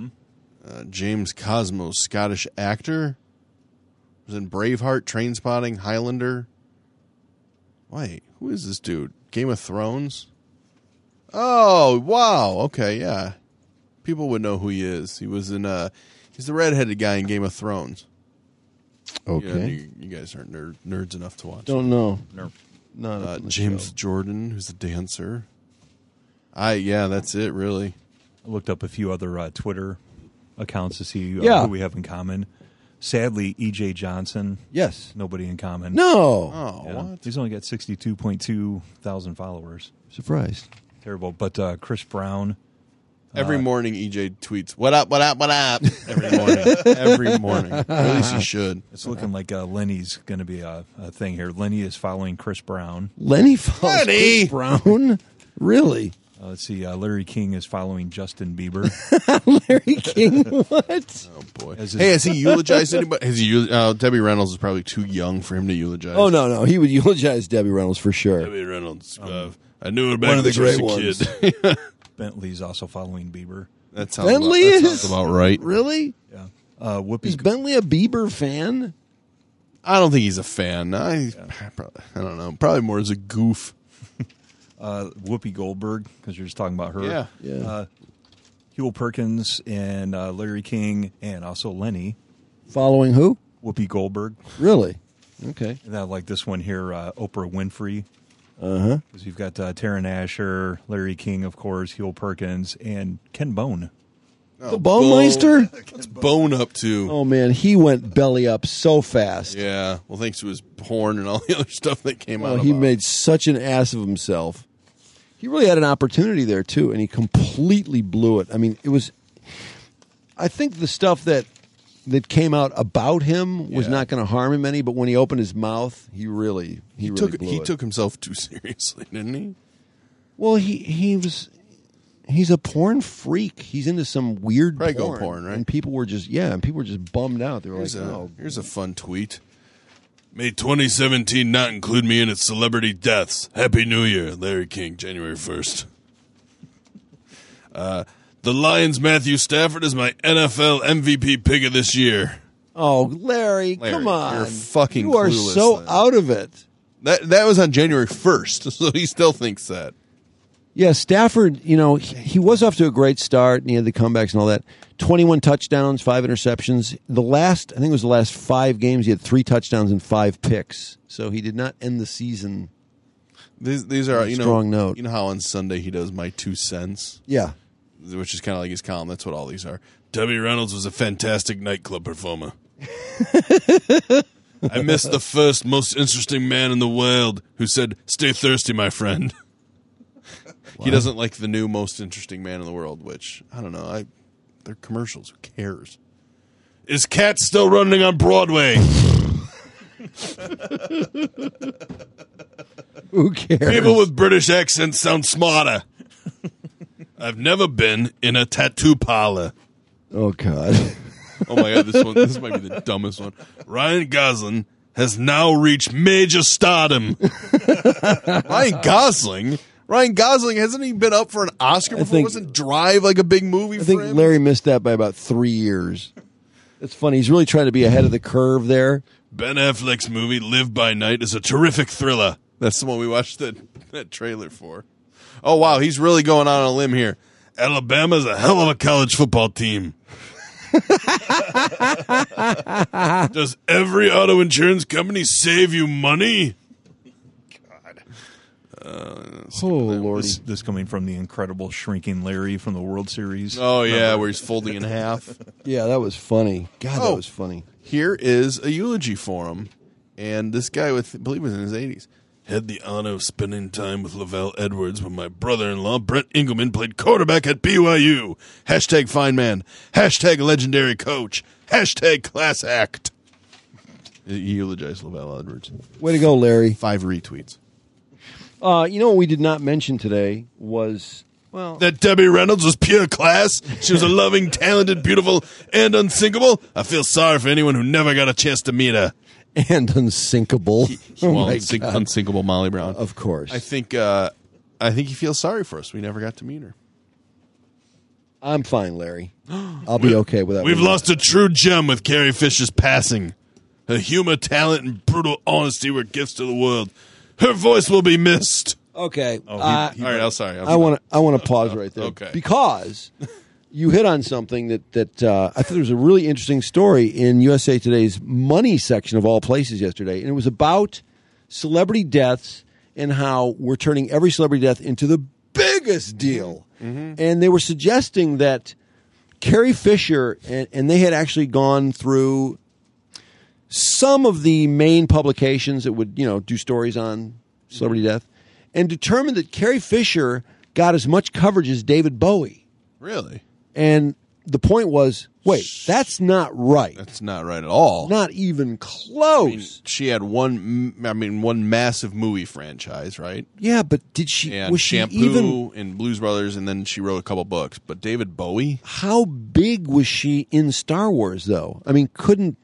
James Cosmo, Scottish actor. Was in Braveheart, Trainspotting, Highlander. Wait, who is this dude? Game of Thrones? Oh, wow. Okay, yeah. People would know who he is. He was in he's the redheaded guy in Game of Thrones. Okay. You guys aren't nerds enough to watch. Don't know. No. Not James Jordan, who's a dancer. That's it, really. I looked up a few other Twitter accounts to see who we have in common. Sadly, E.J. Johnson. Yes. Nobody in common. No. Oh, what? He's only got 62.2 thousand followers. Surprised. Terrible. But Chris Brown. Every morning, EJ tweets, "What up, what up, what up?" Every morning. Every morning. Or at least he should. It's looking like Lenny's going to be a thing here. Lenny is following Chris Brown. Lenny follows Chris Brown? Really? Let's see. Larry King is following Justin Bieber. Larry King? What? Oh, boy. Has he eulogized anybody? Debbie Reynolds is probably too young for him to eulogize. Oh, no. He would eulogize Debbie Reynolds for sure. Debbie Reynolds. I knew her back when she was a kid. Bentley's also following Bieber. That sounds about right. Really? Yeah. Is Bentley a Bieber fan? I don't think he's a fan. I don't know. Probably more as a goof. Whoopi Goldberg, because you're just talking about her. Yeah. Huel Perkins and Larry King and also Lenny. Following who? Whoopi Goldberg. Really? Okay. And then like this one here, Oprah Winfrey. Uh-huh. Because you've got Taryn Asher, Larry King, of course, Huel Perkins, and Ken Bone. The Bone-Meister? What's Bone up to? Oh, man, he went belly up so fast. Yeah, well, thanks to his porn and all the other stuff that came out. He made such an ass of himself. He really had an opportunity there, too, and he completely blew it. I mean, it was... I think the stuff that came out about him was not going to harm him any, but when he opened his mouth, he really blew it. He took himself too seriously, didn't he? Well, he's a porn freak. He's into some weird porn, right? And people were just bummed out. They were here's a fun tweet. May 2017 not include me in its celebrity deaths. Happy New Year, Larry King, January 1st. The Lions' Matthew Stafford is my NFL MVP pick of this year. Oh, Larry, come on. You're fucking You are clueless, so then. out of it. That was on January 1st, so he still thinks that. Yeah, Stafford, he was off to a great start, and he had the comebacks and all that. 21 touchdowns, 5 interceptions. I think it was the last 5 games, he had 3 touchdowns and 5 picks. So he did not end the season. These are, strong note. You know how on Sunday he does my 2 cents? Yeah. Which is kind of like his column. That's what all these are. Debbie Reynolds was a fantastic nightclub performer. I missed the first most interesting man in the world who said, "Stay thirsty, my friend." He doesn't like the new most interesting man in the world, which, I don't know. They're commercials. Who cares? Is Cats still running on Broadway? Who cares? People with British accents sound smarter. I've never been in a tattoo parlor. Oh, God. Oh, my God. This might be the dumbest one. Ryan Gosling has now reached major stardom. Ryan Gosling, hasn't he been up for an Oscar before? Wasn't Drive like a big movie for him? I think Larry missed that by about 3 years. It's funny. He's really trying to be ahead of the curve there. Ben Affleck's movie Live by Night is a terrific thriller. That's the one we watched that trailer for. Oh, wow. He's really going on a limb here. Alabama's a hell of a college football team. Does every auto insurance company save you money? Oh, Lordy. This coming from the incredible Shrinking Larry from the World Series. Oh, yeah, where he's folding in half. Yeah, that was funny. God, that was funny. Here is a eulogy for him. And this guy, I believe was in his 80s. Had the honor of spending time with Lavelle Edwards when my brother-in-law, Brent Engelman, played quarterback at BYU. Hashtag fine man. Hashtag legendary coach. Hashtag class act. He eulogized Lavelle Edwards. Way to go, Larry. 5 retweets. You know what we did not mention today was, that Debbie Reynolds was pure class. She was a loving, talented, beautiful, and unsinkable. I feel sorry for anyone who never got a chance to meet her. And unsinkable. Unsinkable Molly Brown. Of course. I think he feels sorry for us. We never got to meet her. I'm fine, Larry. I'll be okay with that. We've lost a true gem with Carrie Fisher's passing. Her humor, talent, and brutal honesty were gifts to the world. Her voice will be missed. Okay. All right, I'm sorry. I want to pause right there. Okay. Because you hit on something that I thought there was a really interesting story in USA Today's Money section of all places yesterday, and it was about celebrity deaths and how we're turning every celebrity death into the biggest deal. Mm-hmm. And they were suggesting that Carrie Fisher, and they had actually gone through some of the main publications that would, do stories on celebrity death, and determined that Carrie Fisher got as much coverage as David Bowie. Really? And the point was, wait, that's not right. That's not right at all. Not even close. I mean, she had one massive movie franchise, right? Yeah, but did she? And was Shampoo she even, and Blues Brothers, and then she wrote a couple books. But David Bowie? How big was she in Star Wars, though? I mean, couldn't.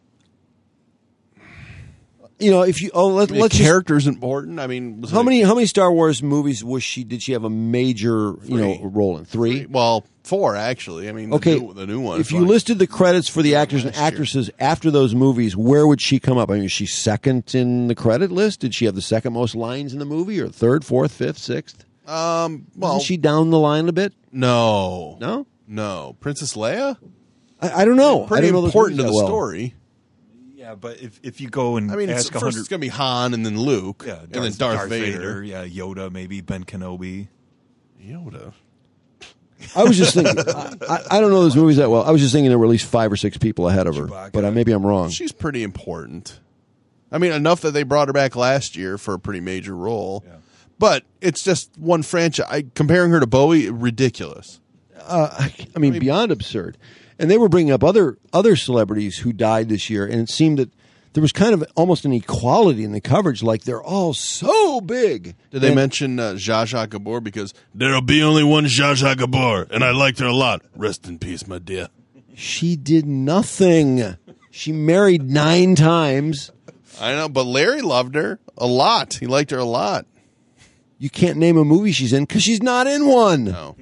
If you let's character's important. I mean, how many Star Wars movies did she have a major role in? 3? Well, 4 actually. I mean, okay, the new one. If you listed the credits for the actors and actresses after those movies, where would she come up? I mean, is she second in the credit list? Did she have the second most lines in the movie, or third, fourth, fifth, sixth? Isn't she down the line a bit? No. Princess Leia. I don't know. Pretty important to the story. Yeah, but if you go and ask first it's going to be Han and then Luke, and then Darth Vader. Yeah, Yoda, maybe Ben Kenobi. Yoda. I was just thinking, I don't know those movies that well. I was just thinking there were at least 5 or 6 people ahead of her, but maybe I'm wrong. She's pretty important. I mean, enough that they brought her back last year for a pretty major role. Yeah. But it's just one franchise. Comparing her to Bowie, ridiculous. I mean, beyond absurd. And they were bringing up other celebrities who died this year, and it seemed that there was kind of almost an equality in the coverage, like they're all so big. Did they mention Zsa Zsa Gabor? Because there'll be only one Zsa Zsa Gabor, and I liked her a lot. Rest in peace, my dear. She did nothing. She married 9 times. I know, but Larry loved her a lot. He liked her a lot. You can't name a movie she's in because she's not in one. No.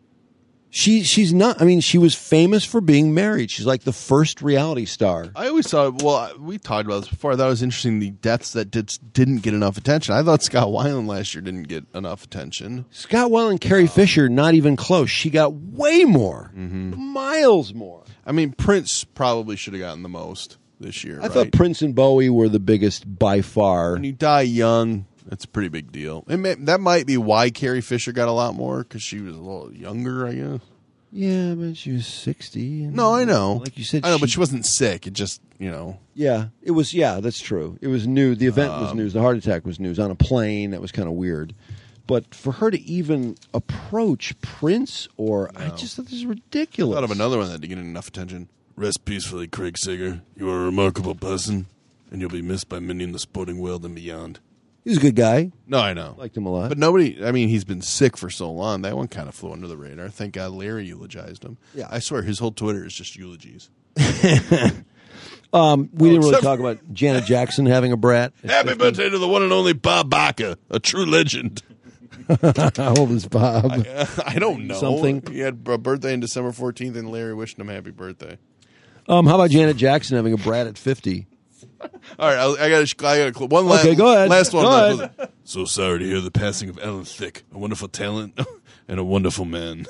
She's not. I mean, she was famous for being married. She's like the first reality star. I always thought. Well, we talked about this before. I thought it was interesting the deaths that didn't get enough attention. I thought Scott Weiland last year didn't get enough attention. Scott Weiland, Carrie Fisher, not even close. She got way more, miles more. I mean, Prince probably should have gotten the most this year. I thought Prince and Bowie were the biggest by far. When you die young, that's a pretty big deal. That might be why Carrie Fisher got a lot more, because she was a little younger, I guess. Yeah, but she was 60. No, I know. Like you said, I know, but she wasn't sick. It just, Yeah, it was. Yeah, that's true. It was new. The event was news. The heart attack was news on a plane. That was kind of weird. But for her to even approach Prince, I just thought this is ridiculous. I thought of another one that didn't get enough attention. Rest peacefully, Craig Sager. You are a remarkable person, and you'll be missed by many in the sporting world and beyond. He's a good guy. No, I know. Liked him a lot. But nobody, I mean, he's been sick for so long. That one kind of flew under the radar. Thank God Larry eulogized him. Yeah. I swear his whole Twitter is just eulogies. We didn't really talk about Janet Jackson having a brat. Happy birthday to the one and only Bob Barker, a true legend. How old is Bob? I don't know. Something. He had a birthday on December 14th, and Larry wished him happy birthday. How about Janet Jackson having a brat at 50? All right, I got one last. Okay, go ahead. Last one. Go ahead. So sorry to hear the passing of Alan Thicke, a wonderful talent and a wonderful man.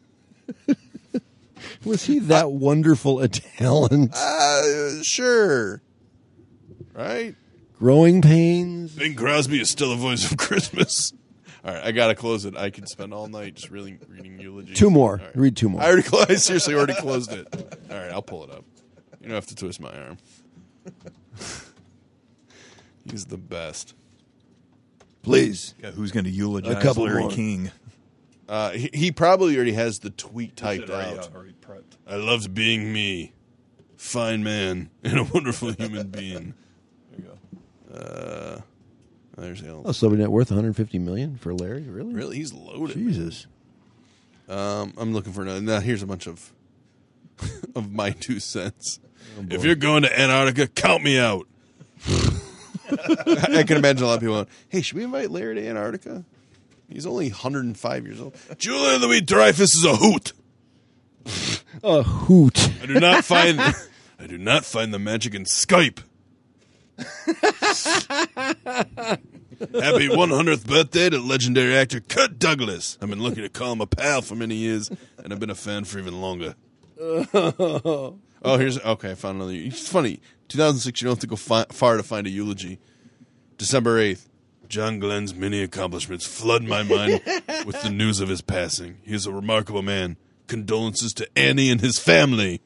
Was he that wonderful a talent? Sure. Right? Growing pains. Bing Crosby is still a voice of Christmas. All right, I got to close it. I could spend all night just reading eulogies. Two more. Right. Read two more. I seriously already closed it. All right, I'll pull it up. You don't have to twist my arm. He's the best. Please. Yeah, who's going to eulogize A couple Larry more. King? He probably already has the tweet typed out. Already prepped. I loved being me. Fine man and a wonderful human being. There you go. There's Alan. Oh, so net worth $150 million for Larry? Really? Really? He's loaded. Jesus. I'm looking for another. Now, here's a bunch of my 2 cents. Oh, if you're going to Antarctica, count me out. I can imagine a lot of people going, hey, should we invite Larry to Antarctica? He's only 105 years old. Julia Louis-Dreyfus is a hoot. A hoot. I do not find the magic in Skype. Happy 100th birthday to legendary actor Kirk Douglas. I've been lucky to call him a pal for many years, and I've been a fan for even longer. Oh, I found another. It's funny. 2006, you don't have to go far to find a eulogy. December 8th. John Glenn's many accomplishments flood my mind with the news of his passing. He is a remarkable man. Condolences to Annie and his family.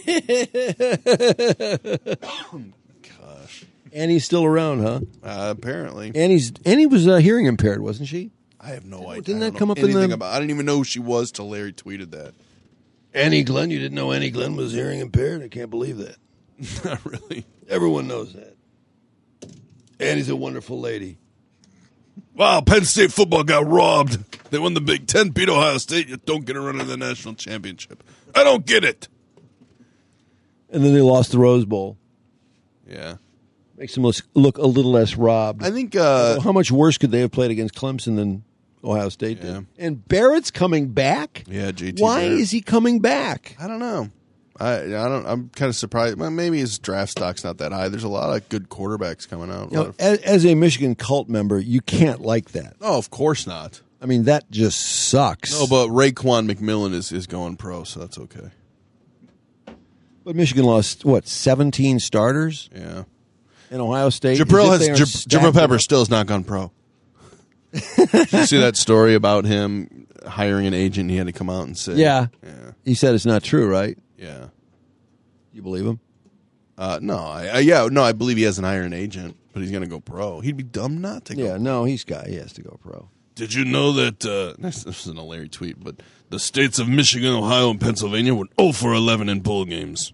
Gosh. Annie's still around, huh? Apparently. Annie was hearing impaired, wasn't she? I have no idea. Didn't that come up in the... I didn't even know who she was till Larry tweeted that. Annie Glenn? You didn't know Annie Glenn was hearing impaired? I can't believe that. Not really. Everyone knows that. Annie's a wonderful lady. Wow, Penn State football got robbed. They won the Big Ten, beat Ohio State, yet don't get a run in the national championship. I don't get it. And then they lost the Rose Bowl. Yeah. Makes them look a little less robbed. I think... how much worse could they have played against Clemson than Ohio State did? And Barrett's coming back? Yeah, JT Why Barrett. is he coming back? I don't know. I'm kind of surprised. Well, maybe his draft stock's not that high. There's a lot of good quarterbacks coming out. As a Michigan cult member, you can't like that. Oh, of course not. I mean, that just sucks. No, but Raekwon McMillan is going pro, so that's okay. But Michigan lost, 17 starters? Yeah. And Ohio State? Jabril Peppers still has not gone pro. Did you see that story about him hiring an agent? He had to come out and say... Yeah. He said it's not true, right? Yeah. You believe him? No. I believe he hasn't hired an agent, but he's going to go pro. He'd be dumb not to go pro. Yeah, no, he has to go pro. Did you know that, this isn't a Larry tweet, but the states of Michigan, Ohio, and Pennsylvania were 0-for-11 in bowl games?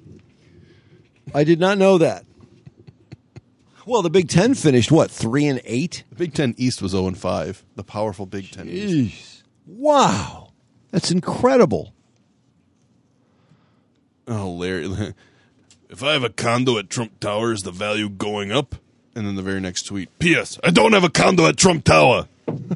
I did not know that. Well, the Big Ten finished, 3-8? The Big Ten East was 0-5. The powerful Big Ten East. Wow. That's incredible. Oh, Larry. If I have a condo at Trump Tower, is the value going up? And then the very next tweet. P.S. I don't have a condo at Trump Tower.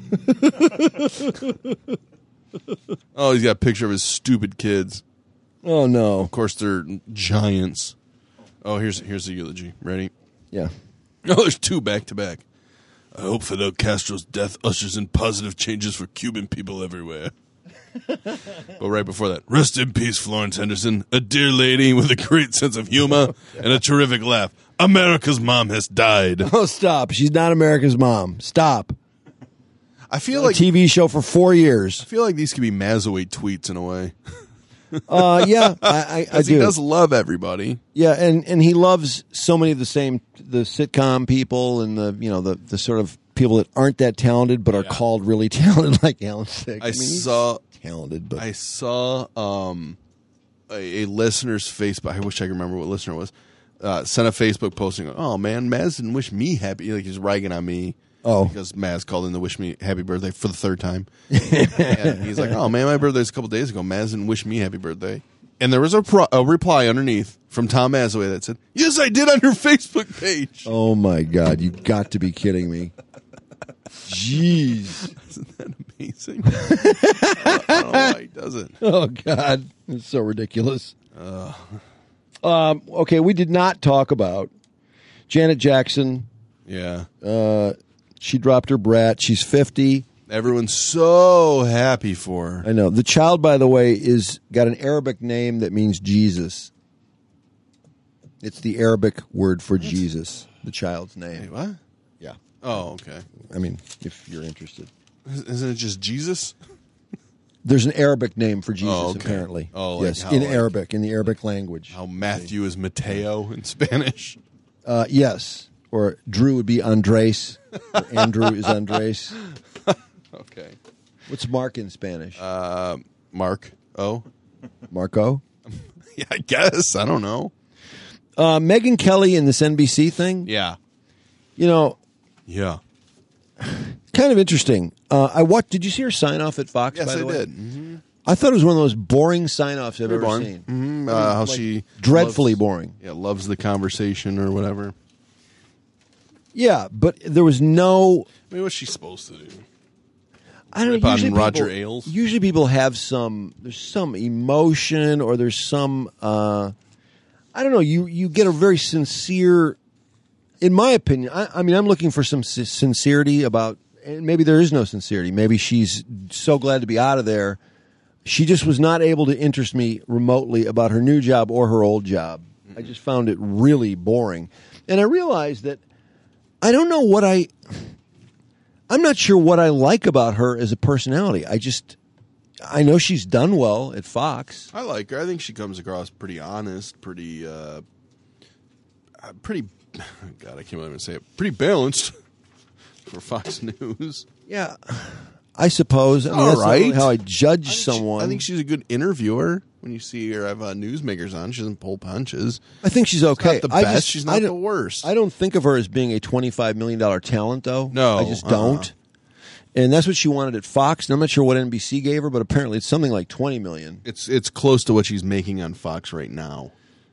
Oh, he's got a picture of his stupid kids. Oh, no. Of course, they're giants. Oh, here's the eulogy. Ready? Yeah. Oh, there's 2 back-to-back. I hope Fidel Castro's death ushers in positive changes for Cuban people everywhere. But right before that, rest in peace, Florence Henderson, a dear lady with a great sense of humor and a terrific laugh. America's mom has died. Oh, stop. She's not America's mom. Stop. I feel like a TV show for 4 years. I feel like these could be Mazaway tweets in a way. Yeah, I do. He does love everybody. Yeah, and he loves so many of the sitcom people and the sort of people that aren't that talented but are called really talented, like Alan Thicke. I saw talented, but I saw a listener's Facebook. I wish I could remember what listener it was. Sent a Facebook posting. Oh man, Maz didn't wish me happy. Like he's ragging on me. Oh, because Maz called in to wish me happy birthday for the 3rd time. And he's like, "Oh man, my birthday's a couple days ago. Maz didn't wish me happy birthday." And there was a reply underneath from Tom Mazaway that said, "Yes, I did on your Facebook page." Oh, my God. You've got to be kidding me. Jeez. Isn't that amazing? I don't know why he does it. Oh, God. It's so ridiculous. Okay, we did not talk about Janet Jackson. Yeah. She dropped her brat. She's 50. Everyone's so happy for her. I know. The child, by the way, is got an Arabic name that means Jesus. It's the Arabic word for Jesus, the child's name. Wait, what? Yeah. Oh, okay. I mean, if you're interested. Isn't it just Jesus? There's an Arabic name for Jesus, okay. apparently. Oh, yes, like in Arabic, in the Arabic language. How Matthew is Mateo in Spanish. Yes. Or Drew would be Andres. Or Andrew is Andres. Okay. What's Mark in Spanish? Mark. Oh. Marco? Yeah, I guess. I don't know. Megyn Kelly in this NBC thing? Yeah. You know. Yeah. Kind of interesting. Did you see her sign off at Fox? Yes, by the way? did. Mm-hmm. I thought it was one of those boring sign offs I've ever seen. Mm-hmm. How she dreadfully boring. Yeah, loves the conversation or whatever. Yeah, but there was no. I mean, what's she supposed to do? I don't know. Usually Roger Ailes. Usually, people have there's some emotion or there's some. I don't know. You get a very sincere. In my opinion, I mean, I'm looking for some sincerity about. And maybe there is no sincerity. Maybe she's so glad to be out of there. She just was not able to interest me remotely about her new job or her old job. I just found it really boring. And I realized that I don't know what I'm not sure what I like about her as a personality. I know she's done well at Fox. I like her. I think she comes across pretty honest, pretty, God, I can't even say it. Pretty balanced for Fox News. Yeah. I suppose. I mean, that's not really how I judge someone. I think she's a good interviewer. When you see her have newsmakers on, she doesn't pull punches. I think she's okay. She's not the best. She's not the worst. I don't think of her as being a $25 million talent, though. No. I just don't. And that's what she wanted at Fox. And I'm not sure what NBC gave her, but apparently it's something like $20 million. It's close to what she's making on Fox right now.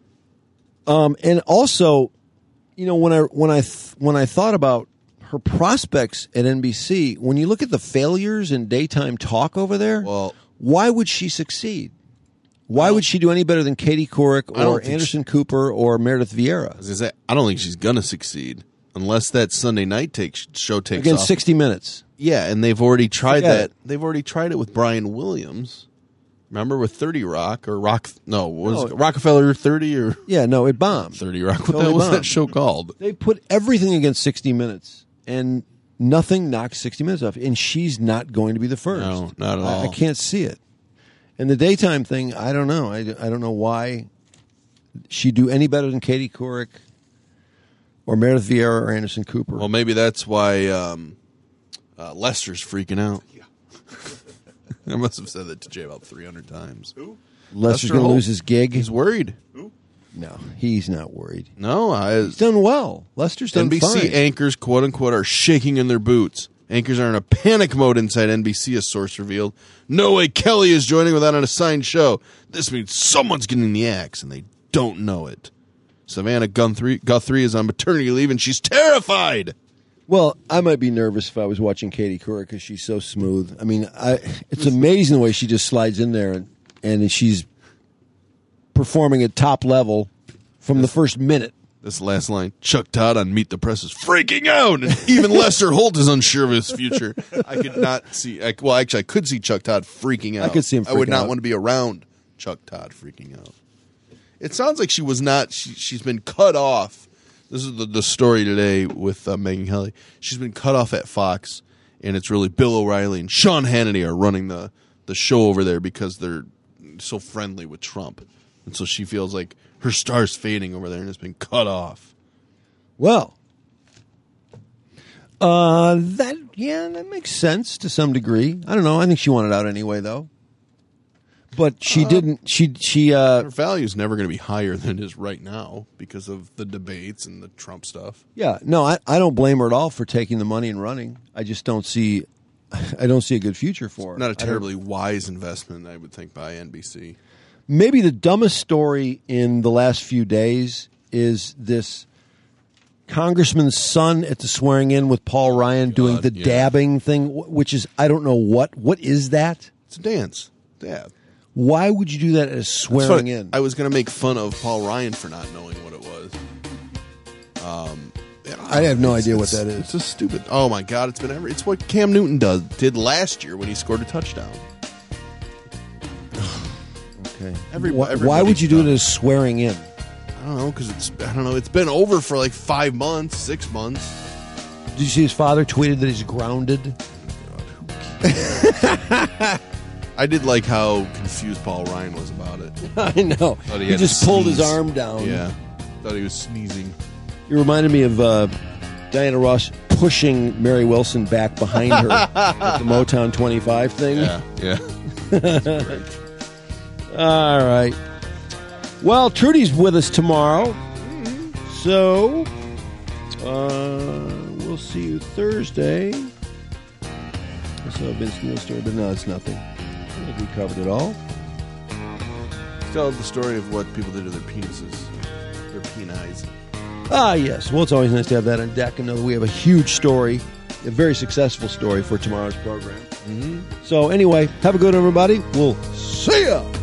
And also, you know, when I thought about her prospects at NBC, when you look at the failures in daytime talk over there, why would she succeed? Why would she do any better than Katie Couric or Anderson Cooper or Meredith Vieira? I don't think she's going to succeed unless that Sunday night show takes against off. 60 Minutes. Yeah, and they've already tried that. They've already tried it with Brian Williams. Remember with 30 Rock or Rock? No, was it Rockefeller 30 or? Yeah, no, it bombed. 30 Rock. What the hell was that show called? They put everything against 60 Minutes, and nothing knocks 60 Minutes off. And she's not going to be the first. No, not at all. I can't see it. And the daytime thing, I don't know. I don't know why she'd do any better than Katie Couric or Meredith Vieira or Anderson Cooper. Well, maybe that's why Lester's freaking out. I must have said that to Jay about 300 times. Who? Lester's going to lose his gig? He's worried. Who? No, he's not worried. No, he's done well. Lester's done NBC fine. anchors, quote-unquote, are shaking in their boots. Anchors are in a panic mode inside NBC, a source revealed. No way Kelly is joining without an assigned show. This means someone's getting the axe, and they don't know it. Savannah Guthrie is on maternity leave, and she's terrified. Well, I might be nervous if I was watching Katie Couric because she's so smooth. I mean, it's amazing the way she just slides in there, and she's performing at top level from the first minute. This last line, Chuck Todd on Meet the Press is freaking out, and even Lester Holt is unsure of his future. I could not see, I could see Chuck Todd freaking out. I could see him freaking out. I would not want to be around Chuck Todd freaking out. It sounds like she was not, she's been cut off. This is the story today with Megyn Kelly. She's been cut off at Fox, and it's really Bill O'Reilly and Sean Hannity are running the show over there because they're so friendly with Trump. And so she feels like her star's fading over there and has been cut off. Well, that makes sense to some degree. I don't know. I think she wanted out anyway, though. But she didn't. Her value's never going to be higher than it is right now because of the debates and the Trump stuff. Yeah, no, I don't blame her at all for taking the money and running. I just don't see. I don't see a good future for her. Not a terribly wise investment, I would think, by NBC. Maybe the dumbest story in the last few days is this congressman's son at the swearing in with Paul Ryan doing the dabbing thing, which is, I don't know what is that? It's a dance. Dab. Why would you do that as swearing in? I was going to make fun of Paul Ryan for not knowing what it was. I have no idea what that is. It's just stupid. Oh my God! It's what Cam Newton did last year when he scored a touchdown. Okay. Why would you do it as swearing in? I don't know, because it's been over for like 5 months, 6 months. Did you see his father tweeted that he's grounded? I did like how confused Paul Ryan was about it. I know. He just pulled his arm down. Yeah. Thought he was sneezing. You reminded me of Diana Ross pushing Mary Wilson back behind her at the Motown 25 thing. Yeah. All right. Well, Trudy's with us tomorrow. So, we'll see you Thursday. I saw Vince Neil story, but no, it's nothing. I think we covered it all. Tell the story of what people did to their penises. Their penis. Ah, yes. Well, it's always nice to have that on deck and know that we have a huge story, a very successful story for tomorrow's program. Mm-hmm. So, anyway, have a good one, everybody. We'll see ya.